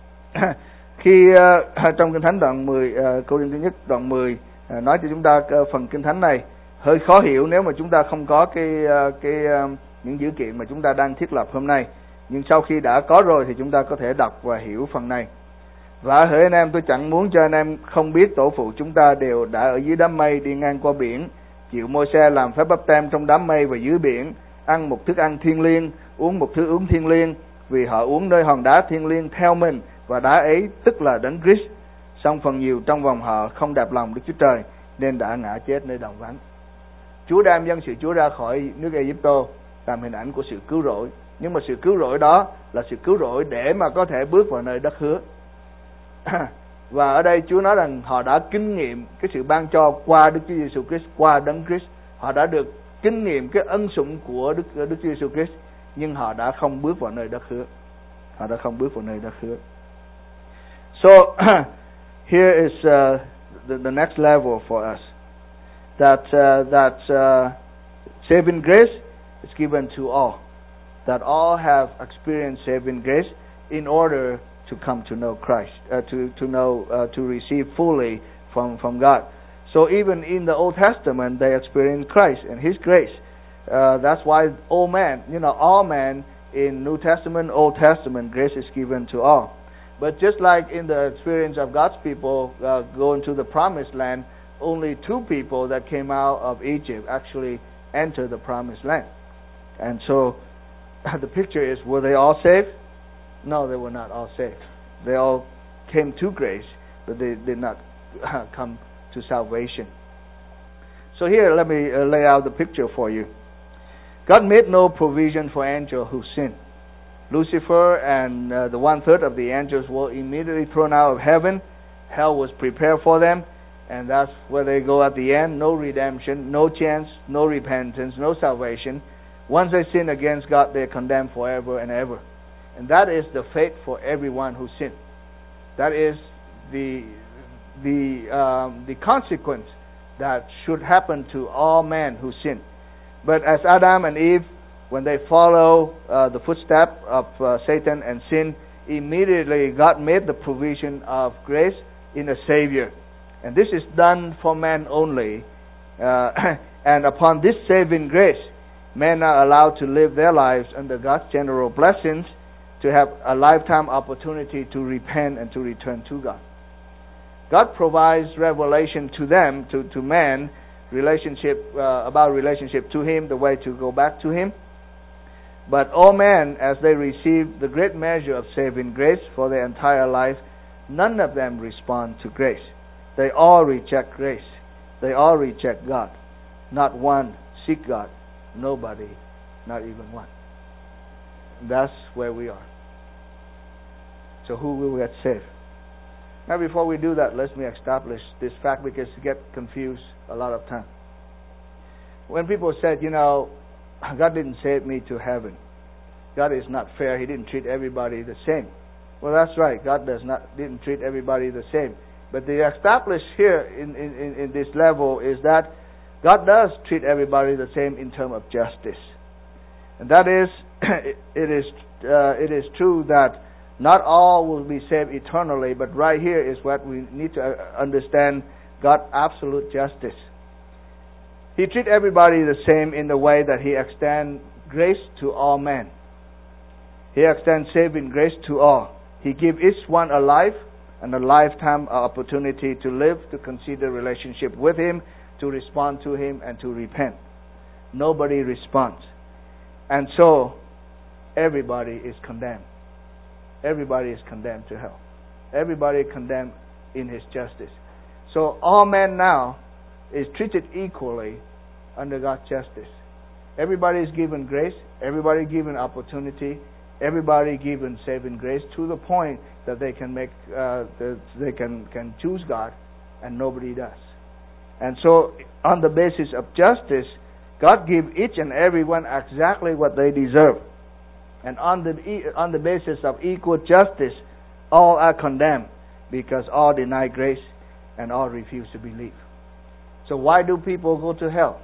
Khi uh, trong Kinh Thánh đoạn mười, uh, câu thứ nhất đoạn mười uh, nói cho chúng ta uh, phần Kinh Thánh này hơi khó hiểu nếu mà chúng ta không có cái uh, cái uh, những dữ kiện mà chúng ta đang thiết lập hôm nay. Nhưng sau khi đã có rồi thì chúng ta có thể đọc và hiểu phần này. Và hỡi anh em, tôi chẳng muốn cho anh em không biết tổ phụ chúng ta đều đã ở dưới đám mây đi ngang qua biển, chịu Môi-se làm phép báp têm trong đám mây và dưới biển, ăn một thức ăn thiêng liêng, uống một thứ uống thiêng liêng, vì họ uống nơi hòn đá thiêng liêng theo mình, và đá ấy tức là Đấng Christ. Song phần nhiều trong vòng họ không đẹp lòng Đức Chúa Trời, nên đã ngã chết nơi đồng vắng. Chúa đem dân sự Chúa ra khỏi nước Ai-Cập làm hình ảnh của sự cứu rỗi, nhưng mà sự cứu rỗi đó là sự cứu rỗi để mà có thể bước vào nơi đất hứa. Và ở đây Chúa nói rằng họ đã kinh nghiệm cái sự ban cho qua Đức Chúa Giêsu Christ, qua Đấng Christ. Họ đã được kinh nghiệm cái ân sủng của Đức Đức Chúa Giêsu Christ, nhưng họ đã không bước vào nơi đất hứa. Họ đã không bước vào nơi đất hứa. So here is uh, the, the next level for us. That uh, that uh, saving grace is given to all. That all have experienced saving grace in order to come to know Christ, uh, to to know, uh, to receive fully from from God. So even in the Old Testament, they experienced Christ and His grace. Uh, that's why all men, you know, all men in New Testament, Old Testament, grace is given to all. But just like in the experience of God's people uh, going to the promised land, only two people that came out of Egypt actually entered the promised land. And so the picture is, were they all saved? No, they were not all saved. They all came to grace, but they did not come to salvation. So here, let me uh, lay out the picture for you. God made no provision for angels who sinned. Lucifer and uh, the one-third of the angels were immediately thrown out of heaven. Hell was prepared for them, and that's where they go at the end. No redemption, no chance, no repentance, no salvation. Once they sin against God, they're condemned forever and ever. And that is the fate for everyone who sinned. That is the the um, the consequence that should happen to all men who sin. But as Adam and Eve, when they follow uh, the footsteps of uh, Satan and sin, immediately God made the provision of grace in a Savior. And this is done for man only. Uh, and upon this saving grace, men are allowed to live their lives under God's general blessings, to have a lifetime opportunity to repent and to return to God. God provides revelation to them, to, to man, relationship uh, about relationship to Him, the way to go back to Him. But all men, as they receive the great measure of saving grace for their entire life, none of them respond to grace. They all reject grace. They all reject God. Not one seek God. Nobody, not even one. That's where we are. So who will get saved? Now before we do that, let me establish this fact, because you get confused a lot of time. When people said, you know, God didn't save me to heaven. God is not fair. He didn't treat everybody the same. Well, that's right. God does not didn't treat everybody the same. But the established here in, in, in this level is that God does treat everybody the same in terms of justice. And that is, it is uh, it is true that not all will be saved eternally, but right here is what we need to understand: God's absolute justice. He treats everybody the same in the way that He extends grace to all men. He extends saving grace to all. He gives each one a life and a lifetime opportunity to live, to consider relationship with Him, to respond to Him, and to repent. Nobody responds. And so, everybody is condemned. Everybody is condemned to hell. Everybody condemned in His justice. So, all men now is treated equally under God's justice. Everybody is given grace. Everybody given opportunity. Everybody given saving grace to the point that they can make, uh, that they can, can choose God, and nobody does. And so, on the basis of justice, God gives each and every one exactly what they deserve. And on the on the basis of equal justice, all are condemned, because all deny grace and all refuse to believe. So why do people go to hell?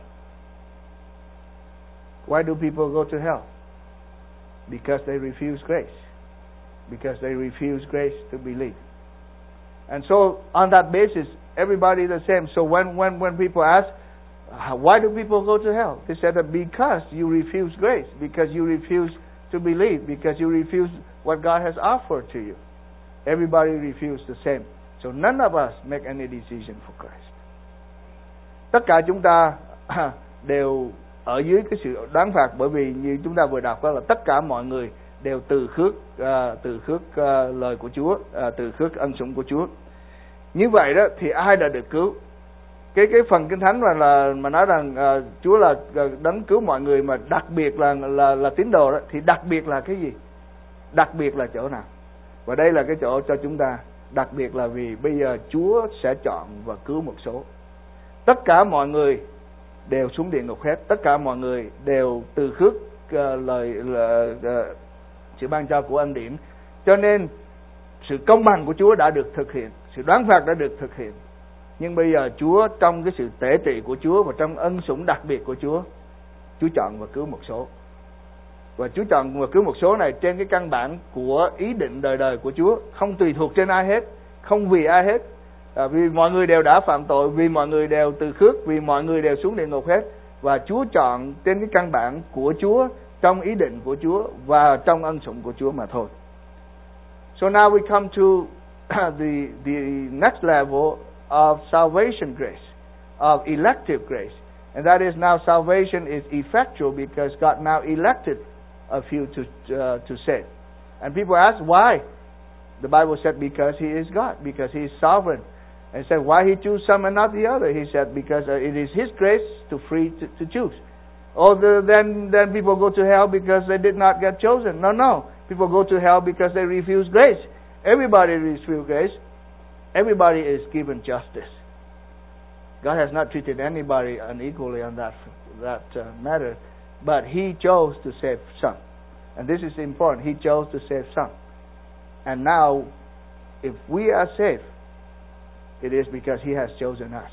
Why do people go to hell? Because they refuse grace. Because they refuse grace to believe. And so on that basis, everybody the same. So when, when, when people ask, why do people go to hell? They said that because you refuse grace, because you refuse to believe, because you refuse what God has offered to you. Everybody refused the same. So none of us make any decision for Christ. Tất cả chúng ta đều ở dưới cái sự đoán phạt, bởi vì như chúng ta vừa đọc đó là tất cả mọi người đều từ khước uh, từ khước uh, lời của Chúa, uh, từ khước ân sủng của Chúa. Như vậy đó thì ai đã được cứu? Cái cái phần Kinh Thánh mà là mà nói rằng uh, Chúa là uh, đấng cứu mọi người, mà đặc biệt là là là tín đồ đó, thì đặc biệt là cái gì? Đặc biệt là chỗ nào? Và đây là cái chỗ cho chúng ta đặc biệt, là vì bây giờ Chúa sẽ chọn và cứu một số. Tất cả mọi người đều xuống địa ngục hết. Tất cả mọi người đều từ khước uh, lời là, uh, sự ban cho của ân điển. Cho nên sự công bằng của Chúa đã được thực hiện, sự đoán phạt đã được thực hiện. Nhưng bây giờ Chúa trong cái sự tể trị của Chúa và trong ân sủng đặc biệt của Chúa, Chúa chọn và cứu một số. Và Chúa chọn và cứu một số này trên cái căn bản của ý định đời đời của Chúa, không tùy thuộc trên ai hết, không vì ai hết. À, vì mọi người đều đã phạm tội, vì mọi người đều từ khước, vì mọi người đều xuống địa ngục hết. và Chúa chọn trên cái căn bản của Chúa, trong ý định của Chúa và trong ân sủng của Chúa mà thôi. So now we come to the the next level of salvation grace, of elective grace, and that is now salvation is effectual because God now elected a few to uh, to save. And people ask why. The Bible said because He is God, because He is sovereign. And said why He choose some and not the other. He said because uh, it is His grace to free to, to choose. Or the, then then people go to hell because they did not get chosen. No, no. People go to hell because they refuse grace. Everybody receives grace. Everybody is given justice. God has not treated anybody unequally on that that uh, matter, but He chose to save some. And this is important. He chose to save some. And now, if we are saved, it is because He has chosen us.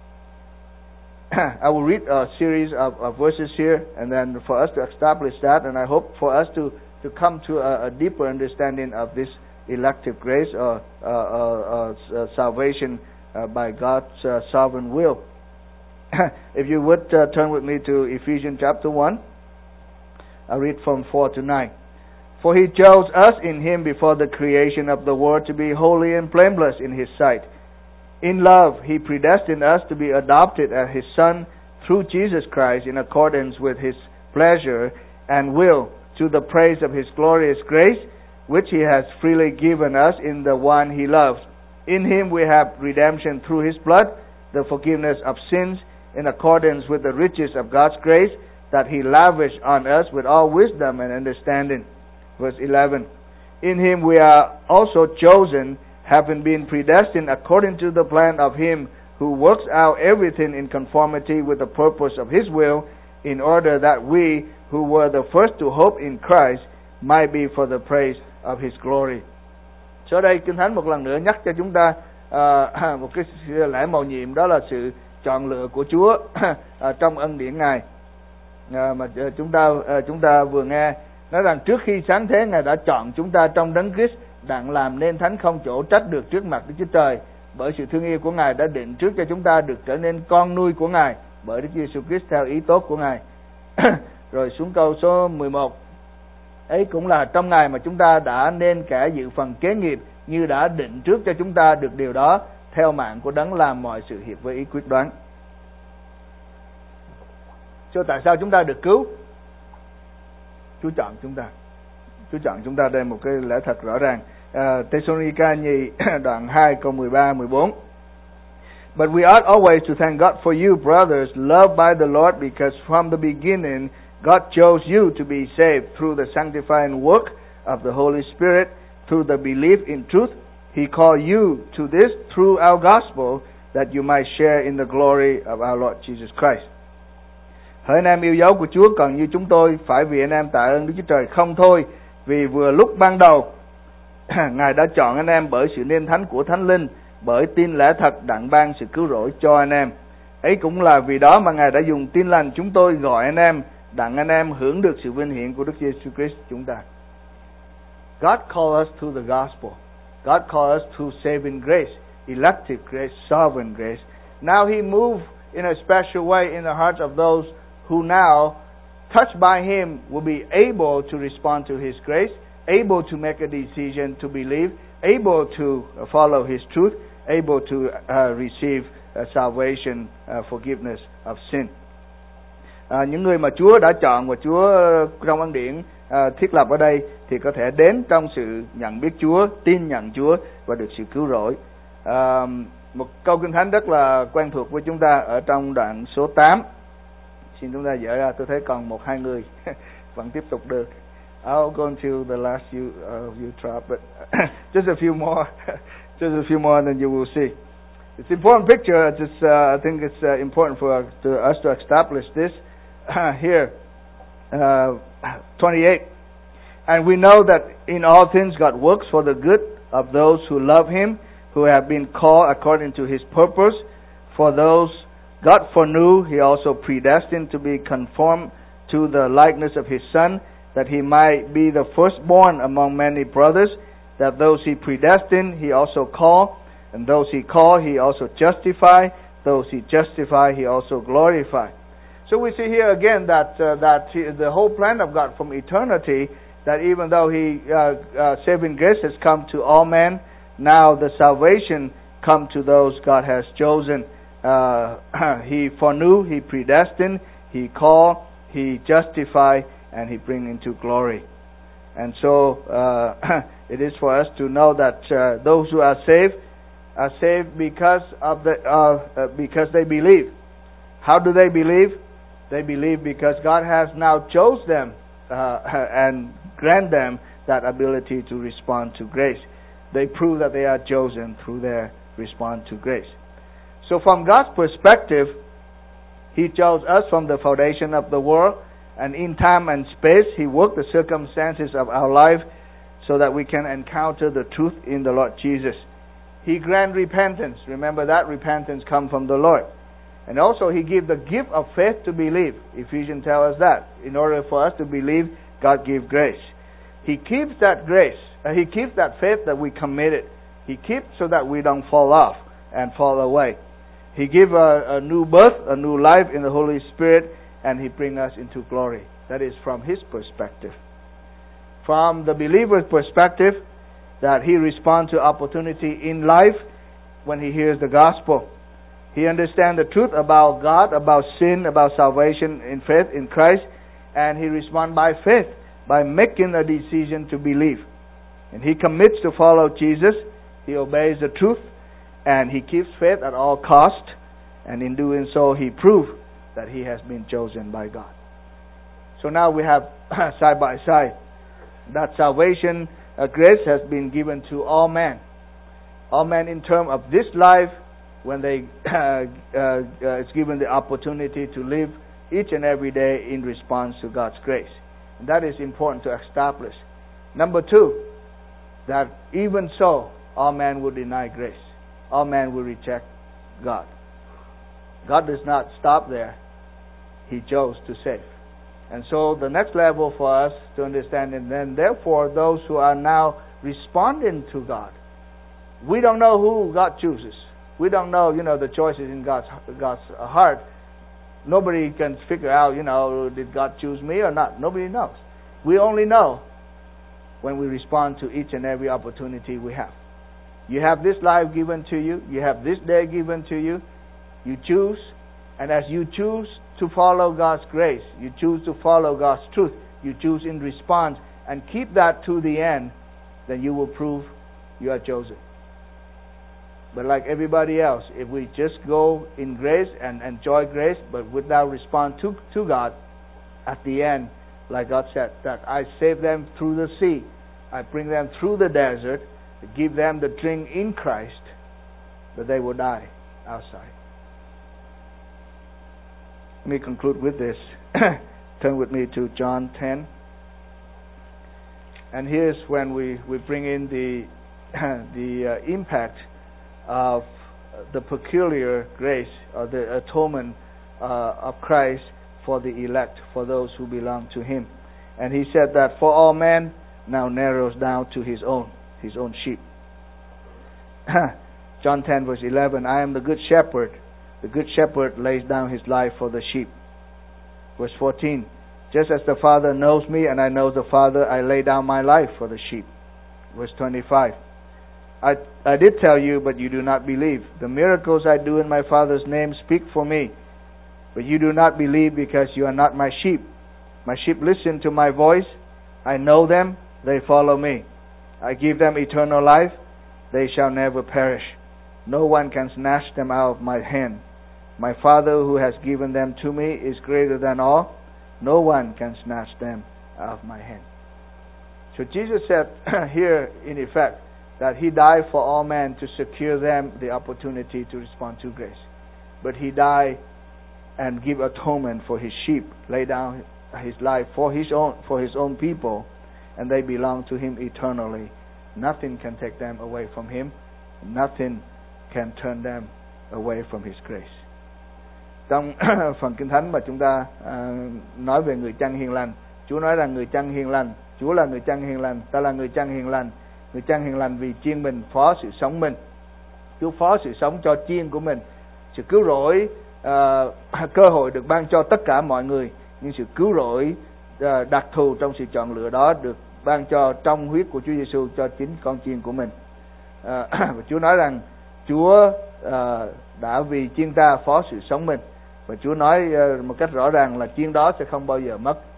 I will read a series of, of verses here, and then for us to establish that, and I hope for us to, to come to a, a deeper understanding of this elective grace or uh, uh, uh, salvation uh, by God's uh, sovereign will. If you would uh, turn with me to Ephesians chapter one, I'll read from four to nine. For He chose us in Him before the creation of the world to be holy and blameless in His sight. In love, He predestined us to be adopted as His Son through Jesus Christ in accordance with His pleasure and will, to the praise of His glorious grace, which He has freely given us in the one He loves. In Him we have redemption through His blood, the forgiveness of sins, in accordance with the riches of God's grace, that He lavished on us with all wisdom and understanding. Verse eleven. In Him we are also chosen, having been predestined according to the plan of Him who works out everything in conformity with the purpose of His will, in order that we, who were the first to hope in Christ, might be for the praise of His glory. Sau đây Kinh Thánh một lần nữa nhắc cho chúng ta uh, một cái lẽ mầu nhiệm, đó là sự chọn lựa của Chúa uh, trong ân điển Ngài. Uh, mà uh, chúng ta uh, chúng ta vừa nghe nói rằng trước khi sáng thế Ngài đã chọn chúng ta trong Đấng Christ đặng làm nên thánh không chỗ trách được trước mặt Đức Chúa Trời. Bởi sự thương yêu của Ngài đã định trước cho chúng ta được trở nên con nuôi của Ngài bởi Đức Giêsu Christ theo ý tốt của Ngài. Rồi xuống câu số mười một. Ấy cũng là trong Ngài mà chúng ta đã nên kẻ dự phần kế nghiệp, như đã định trước cho chúng ta được điều đó theo mạng của Đấng làm mọi sự hiệp với ý quyết đoán. So, tại sao chúng ta được cứu? Chúa chọn chúng ta. Chúa chọn chúng ta, đây một cái lẽ thật rõ ràng. Uh, Thessalonica nhì đoạn hai câu mười ba mười bốn. But we ought always to thank God for you, brothers, loved by the Lord, because from the beginning God chose you to be saved through the sanctifying work of the Holy Spirit, through the belief in truth. He called you to this through our gospel, that you might share in the glory of our Lord Jesus Christ. Hỡi anh em yêu dấu của Chúa, còn như chúng tôi phải vì anh em tạ ơn Đức Chúa Trời không thôi, vì vừa lúc ban đầu Ngài đã chọn anh em bởi sự nên thánh của Thánh Linh, bởi tin lẽ thật đặng ban sự cứu rỗi cho anh em. Ấy cũng là vì đó mà Ngài đã dùng tin lành chúng tôi gọi anh em, đặng anh em hưởng được sự vinh hiển của Đức Giêsu Christ chúng ta. God called us through the gospel. God called us through saving grace, elective grace, sovereign grace. Now He moved in a special way in the hearts of those who now, touched by Him, will be able to respond to His grace, able to make a decision to believe, able to follow His truth, able to uh, receive uh, salvation, uh, forgiveness of sin. À, những người mà Chúa đã chọn và Chúa trong ân điển à, thiết lập ở đây thì có thể đến trong sự nhận biết Chúa, tin nhận Chúa và được sự cứu rỗi. À, một câu Kinh Thánh rất là quen thuộc với chúng ta ở trong đoạn số tám. Xin chúng ta dỡ ra, tôi thấy còn một hai người vẫn tiếp tục được. I'll go until the last you uh, you drop, but just a few more, just a few more, and then you will see. It's an important picture. Just uh, I think it's uh, important for to us to establish this uh, here. Uh, twenty-eight, and we know that in all things God works for the good of those who love Him, who have been called according to His purpose. For those God foreknew, He also predestined to be conformed to the likeness of His Son, that He might be the firstborn among many brothers. That those He predestined, He also called, and those He called, He also justified. Those He justified, He also glorified. So we see here again that uh, that he, the whole plan of God from eternity, that even though He uh, uh, saving grace has come to all men, now the salvation come to those God has chosen. Uh, he foreknew, He predestined, He called, He justified, and He bring into glory. And so uh, it is for us to know that uh, those who are saved are saved because of the uh, uh, because they believe. How do they believe? They believe because God has now chose them uh, and grant them that ability to respond to grace. They prove that they are chosen through their response to grace. So from God's perspective, He chose us from the foundation of the world, and in time and space, He worked the circumstances of our life so that we can encounter the truth in the Lord Jesus. He grant repentance. Remember that repentance comes from the Lord. And also He give the gift of faith to believe. Ephesians tells us that. In order for us to believe, God give grace. He keeps that grace. Uh, he keeps that faith that we committed. He keeps so that we don't fall off and fall away. He give a, a new birth, a new life in the Holy Spirit, and He bring us into glory. That is from His perspective. From the believer's perspective, that he responds to opportunity in life when he hears the gospel. He understands the truth about God, about sin, about salvation in faith in Christ, and he responds by faith, by making a decision to believe. And he commits to follow Jesus, he obeys the truth, and he keeps faith at all cost, and in doing so he proves that he has been chosen by God. So now we have side by side that salvation uh, grace has been given to all men. All men in terms of this life, when they uh, uh, uh, is given the opportunity to live each and every day in response to God's grace. And that is important to establish. Number two, that even so, all men will deny grace. All men will reject God. God does not stop there. He chose to save. And so the next level for us to understand, and then therefore those who are now responding to God, we don't know who God chooses. We don't know, you know, the choices in God's God's heart. Nobody can figure out, you know, did God choose me or not? Nobody knows. We only know when we respond to each and every opportunity we have. You have this life given to you. You have this day given to you. You choose. And as you choose to follow God's grace, you choose to follow God's truth, you choose in response, and keep that to the end, then you will prove you are chosen. But like everybody else, if we just go in grace and enjoy grace, but without response to, to God, at the end, like God said, that I save them through the sea, I bring them through the desert, give them the drink in Christ, but they will die outside. Let me conclude with this. Turn with me to John ten. And here's when we, we bring in the the uh, impact of the peculiar grace or the atonement uh, of Christ for the elect, for those who belong to Him. And He said that for all men now narrows down to His own, His own sheep. John ten verse eleven, I am the good shepherd. The good shepherd lays down his life for the sheep. Verse fourteen, just as the Father knows me and I know the Father, I lay down my life for the sheep. Verse twenty-five, I, I did tell you, but you do not believe. The miracles I do in my Father's name speak for me. But you do not believe because you are not my sheep. My sheep listen to my voice. I know them. They follow me. I give them eternal life. They shall never perish. No one can snatch them out of my hand. My Father who has given them to me is greater than all. No one can snatch them out of my hand. So Jesus said here, in effect, that He died for all men to secure them the opportunity to respond to grace. But He died and give atonement for His sheep, lay down His life for His own for His own people, and they belong to Him eternally. Nothing can take them away from Him. Nothing can turn them away from His grace. Trong phần Kinh Thánh mà chúng ta uh, nói về người chăn hiền lành, Chúa nói rằng người chăn hiền lành, Chúa là người chăn hiền lành, ta là người chăn hiền lành. Người chăn hiền lành vì chiên mình phó sự sống mình. Chúa phó sự sống cho chiên của mình. Sự cứu rỗi uh, uh, cơ hội được ban cho tất cả mọi người, nhưng sự cứu rỗi uh, đặc thù trong sự chọn lựa đó được ban cho trong huyết của Chúa Giêsu cho chính con chiên của mình. Uh, và Chúa nói rằng Chúa uh, đã vì chiên ta phó sự sống mình, và Chúa nói uh, một cách rõ ràng là chiên đó sẽ không bao giờ mất.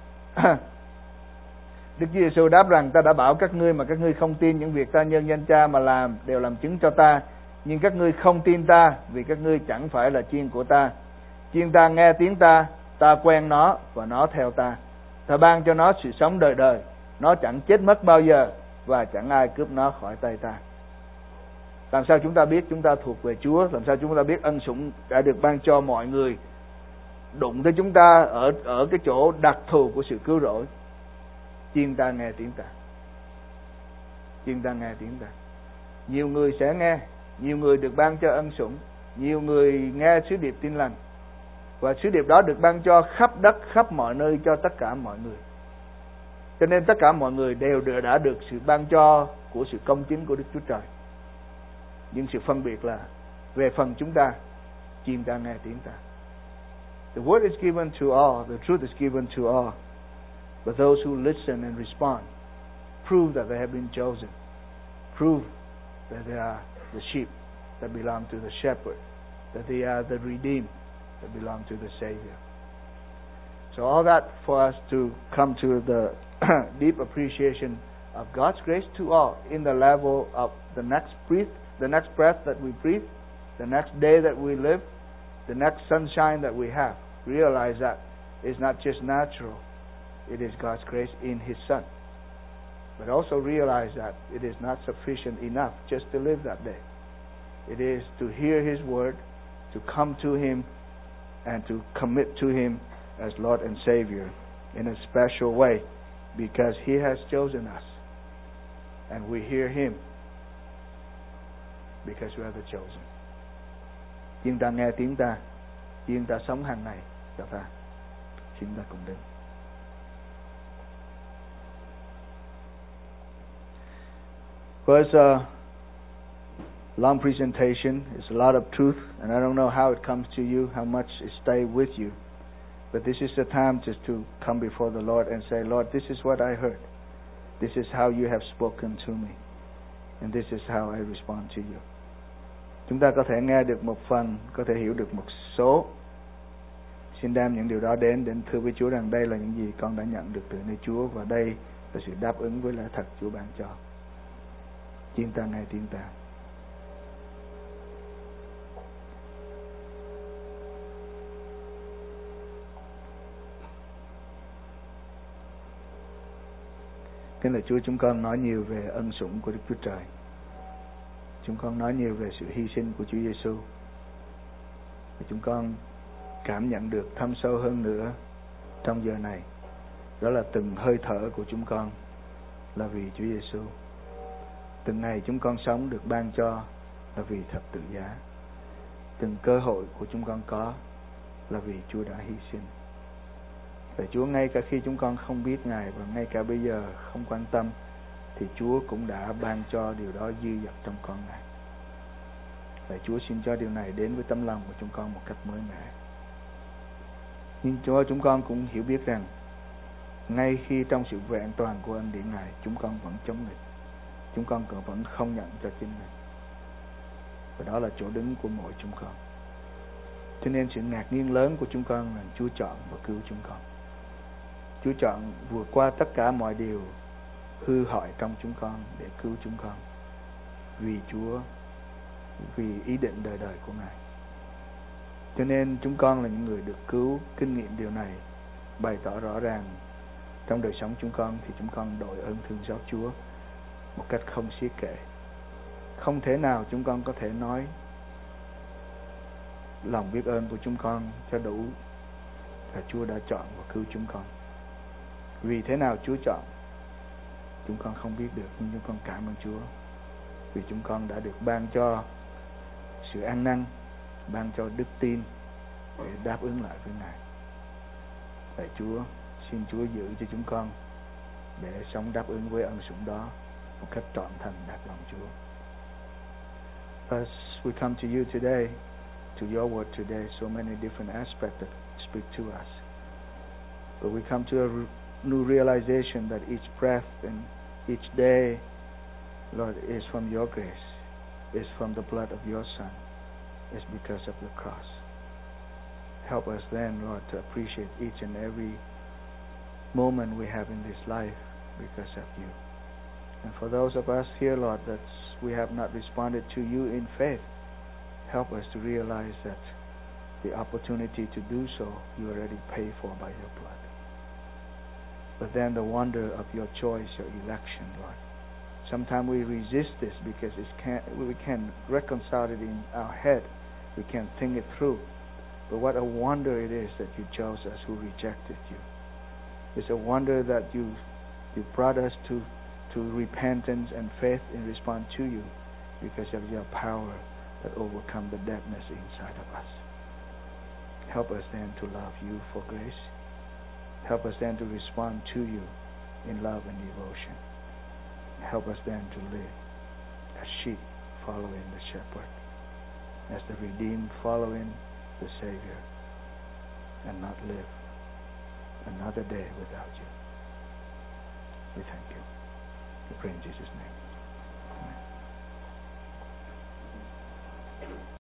Đức Chúa Giêsu đáp rằng: ta đã bảo các ngươi mà các ngươi không tin, những việc ta nhân danh Cha mà làm đều làm chứng cho ta, nhưng các ngươi không tin ta vì các ngươi chẳng phải là chiên của ta. Chiên ta nghe tiếng ta, ta quen nó và nó theo ta. Ta ban cho nó sự sống đời đời, nó chẳng chết mất bao giờ và chẳng ai cướp nó khỏi tay ta. Làm sao chúng ta biết chúng ta thuộc về Chúa? Làm sao chúng ta biết ân sủng đã được ban cho mọi người đụng tới chúng ta ở ở cái chỗ đặc thù của sự cứu rỗi? Chiên ta nghe tiếng ta. Chiên ta nghe tiếng ta. Nhiều người sẽ nghe, nhiều người được ban cho ân sủng, nhiều người nghe sứ điệp tin lành, và sứ điệp đó được ban cho khắp đất, khắp mọi nơi cho tất cả mọi người. Cho nên tất cả mọi người đều đã được sự ban cho của sự công chính của Đức Chúa Trời. Nhưng sự phân biệt là về phần chúng ta, chiên ta nghe tiếng ta. The word is given to all, the truth is given to all, but those who listen and respond prove that they have been chosen, prove that they are the sheep that belong to the shepherd, that they are the redeemed that belong to the Savior. So all that for us to come to the deep appreciation of God's grace to all in the level of the next breath, the next breath that we breathe, the next day that we live, the next sunshine that we have. Realize that it's not just natural, it is God's grace in His Son. But also realize that it is not sufficient enough just to live that day. It is to hear His word, to come to Him, and to commit to Him as Lord and Savior in a special way, because He has chosen us, and we hear Him because we are the chosen. Chiên ta nghe tiếng ta, chiên ta sống hàng ngày cho ta. Xin ta cùng đứng. Well, it's a long presentation. It's a lot of truth, and I don't know how it comes to you, how much it stays with you. But this is the time just to come before the Lord and say, Lord, this is what I heard. This is how you have spoken to me. And this is how I respond to you. Chúng ta có thể nghe được một phần, có thể hiểu được một số. Xin đem những điều đó đến, đến thưa với Chúa rằng đây là những gì con đã nhận được từ nơi Chúa, và đây là sự đáp ứng với lẽ thật Chúa ban cho. Chiên ta nghe tiếng ta. Kính lạy Chúa, chúng con nói nhiều về ân sủng của Đức Chúa Trời. Chúng con nói nhiều về sự hy sinh của Chúa Giêsu. Và chúng con cảm nhận được thâm sâu hơn nữa trong giờ này, đó là từng hơi thở của chúng con là vì Chúa Giêsu. Từng ngày chúng con sống được ban cho là vì thập tự giá. Từng cơ hội của chúng con có là vì Chúa đã hy sinh. Và Chúa, ngay cả khi chúng con không biết Ngài và ngay cả bây giờ không quan tâm, thì Chúa cũng đã ban cho điều đó dư dật trong con Ngài. Và Chúa xin cho điều này đến với tấm lòng của chúng con một cách mới mẻ. Nhưng Chúa, chúng con cũng hiểu biết rằng ngay khi trong sự vẹn toàn của ân điển Ngài, chúng con vẫn chống nghịch, chúng con vẫn không nhận cho chính mình. Và đó là chỗ đứng của mỗi chúng con. Cho nên sự ngạc nhiên lớn của chúng con là Chúa chọn và cứu chúng con. Chúa chọn vượt qua tất cả mọi điều hư hại trong chúng con để cứu chúng con, vì Chúa, vì ý định đời đời của Ngài. Cho nên chúng con là những người được cứu, kinh nghiệm điều này, bày tỏ rõ ràng trong đời sống chúng con, thì chúng con đội ơn thương xót Chúa một cách không xiết kể. Không thể nào chúng con có thể nói lòng biết ơn của chúng con cho đủ là Chúa đã chọn và cứu chúng con. Vì thế nào Chúa chọn chúng con không biết được, nhưng chúng con cảm ơn Chúa vì chúng con đã được ban cho sự ăn năn, ban cho đức tin để đáp ứng lại với Ngài. Lạy Chúa, xin Chúa giữ cho chúng con để sống đáp ứng với ân sủng đó một cách trọn thành đạt lòng Chúa. As we come to you today, to your word today, so many different aspects that speak to us. But we come to a new realization that each breath and each day, Lord, is from your grace, is from the blood of your Son, is because of the cross. Help us then, Lord, to appreciate each and every moment we have in this life because of you. And for those of us here, Lord, that we have not responded to you in faith, help us to realize that the opportunity to do so, you already paid for by your blood. But then the wonder of your choice, your election, Lord. Sometimes we resist this because it can't, we can't reconcile it in our head. We can't think it through. But what a wonder it is that you chose us who rejected you. It's a wonder that you you brought us to, to repentance and faith in response to you because of your power that overcome the deadness inside of us. Help us then to love you for grace. Help us then to respond to you in love and devotion. Help us then to live as sheep following the shepherd, as the redeemed following the Savior, and not live another day without you. We thank you. We pray in Jesus' name. Amen.